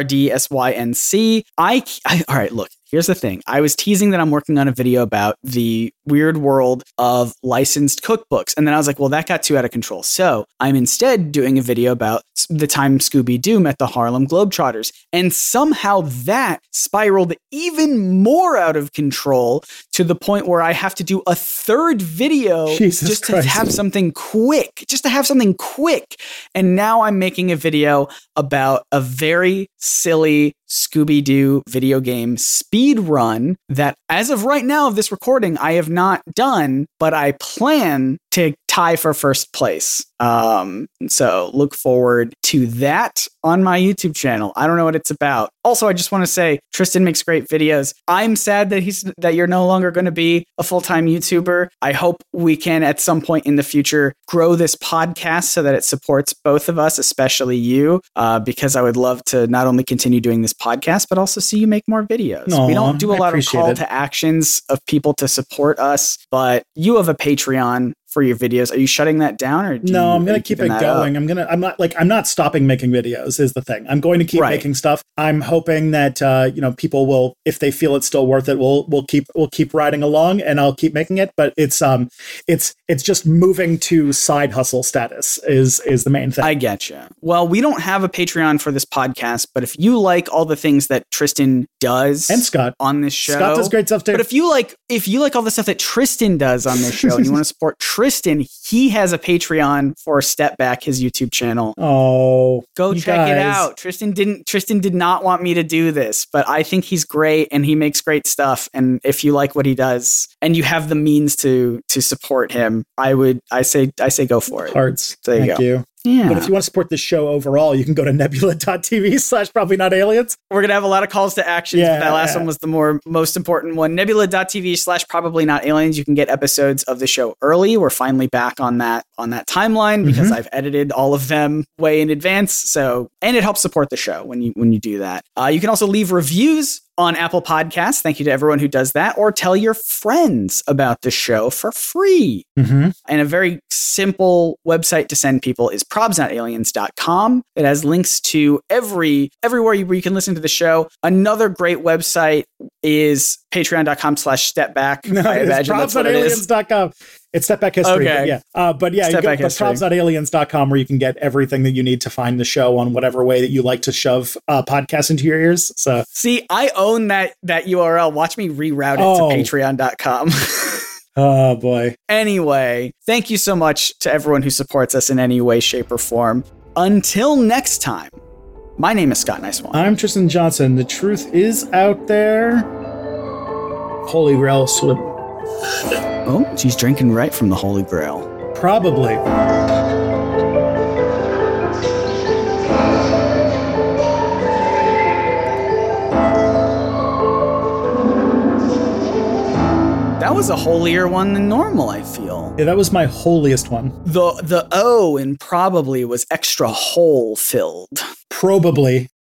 Speaker 2: NERDSYNC. All right, look. Here's the thing. I was teasing that I'm working on a video about the weird world of licensed cookbooks. And then I was like, well, that got too out of control. So I'm instead doing a video about the time Scooby-Doo met the Harlem Globetrotters. And somehow that spiraled even more out of control to the point where I have to do a third video to have something quick. And now I'm making a video about a very silly Scooby-Doo video game speed run that, as of right now of this recording, I have not done, but I plan to tie for first place. So look forward to that on my YouTube channel. I don't know what it's about. Also, I just want to say Tristan makes great videos. I'm sad that you're no longer going to be a full-time YouTuber. I hope we can at some point in the future grow this podcast so that it supports both of us, especially you, because I would love to not only continue doing this podcast, but also see you make more videos. We don't do a lot of call to actions of people to support us, but you have a Patreon for your videos. Are you shutting that down, or
Speaker 3: no? I'm going to keep it going. I'm not stopping making videos is the thing. I'm going to keep making stuff. I'm hoping that people will, if they feel it's still worth it, we'll keep riding along, and I'll keep making it. But it's just moving to side hustle status is the main thing.
Speaker 2: I getcha. Well, we don't have a Patreon for this podcast, but if you like all the things that Tristan does
Speaker 3: and Scott
Speaker 2: on this show,
Speaker 3: Scott does great stuff too.
Speaker 2: But if you like all the stuff that Tristan does on this show and you want to support Tristan Tristan, he has a Patreon for Step Back, his YouTube channel.
Speaker 3: Oh,
Speaker 2: go check it out. Tristan did not want me to do this, but I think he's great and he makes great stuff. And if you like what he does and you have the means to support him, I say go for it.
Speaker 3: Hearts.
Speaker 2: Thank
Speaker 3: you.
Speaker 2: Yeah.
Speaker 3: But if you want to support this show overall, you can go to nebula.tv/probably-not-aliens.
Speaker 2: We're going to have a lot of calls to action. Yeah, that last one was the most important one. Nebula.tv/probably-not-aliens. You can get episodes of the show early. We're finally back on that timeline because I've edited all of them way in advance. So, and it helps support the show when you do that. You can also leave reviews on Apple Podcasts. Thank you to everyone who does that, or tell your friends about the show for free. And a very simple website to send people is probsnotaliens.com. It has links to everywhere where you can listen to the show. Another great website is patreon.com/stepback.
Speaker 3: No, I imagine that's what it is. It's Step Back History.
Speaker 2: Okay.
Speaker 3: But you go to probsnotaliens.com where you can get everything that you need to find the show on whatever way that you like to shove podcasts into your ears. So
Speaker 2: see, I own that URL. Watch me reroute it to patreon.com.
Speaker 3: Oh boy.
Speaker 2: Anyway, thank you so much to everyone who supports us in any way, shape, or form. Until next time, my name is Scott Nicewan.
Speaker 3: I'm Tristan Johnson. The truth is out there. Holy Grail sort of.
Speaker 2: Oh, she's drinking right from the Holy Grail.
Speaker 3: Probably.
Speaker 2: That was a holier one than normal, I feel.
Speaker 3: Yeah, that was my holiest one.
Speaker 2: The O in probably was extra hole filled.
Speaker 3: Probably.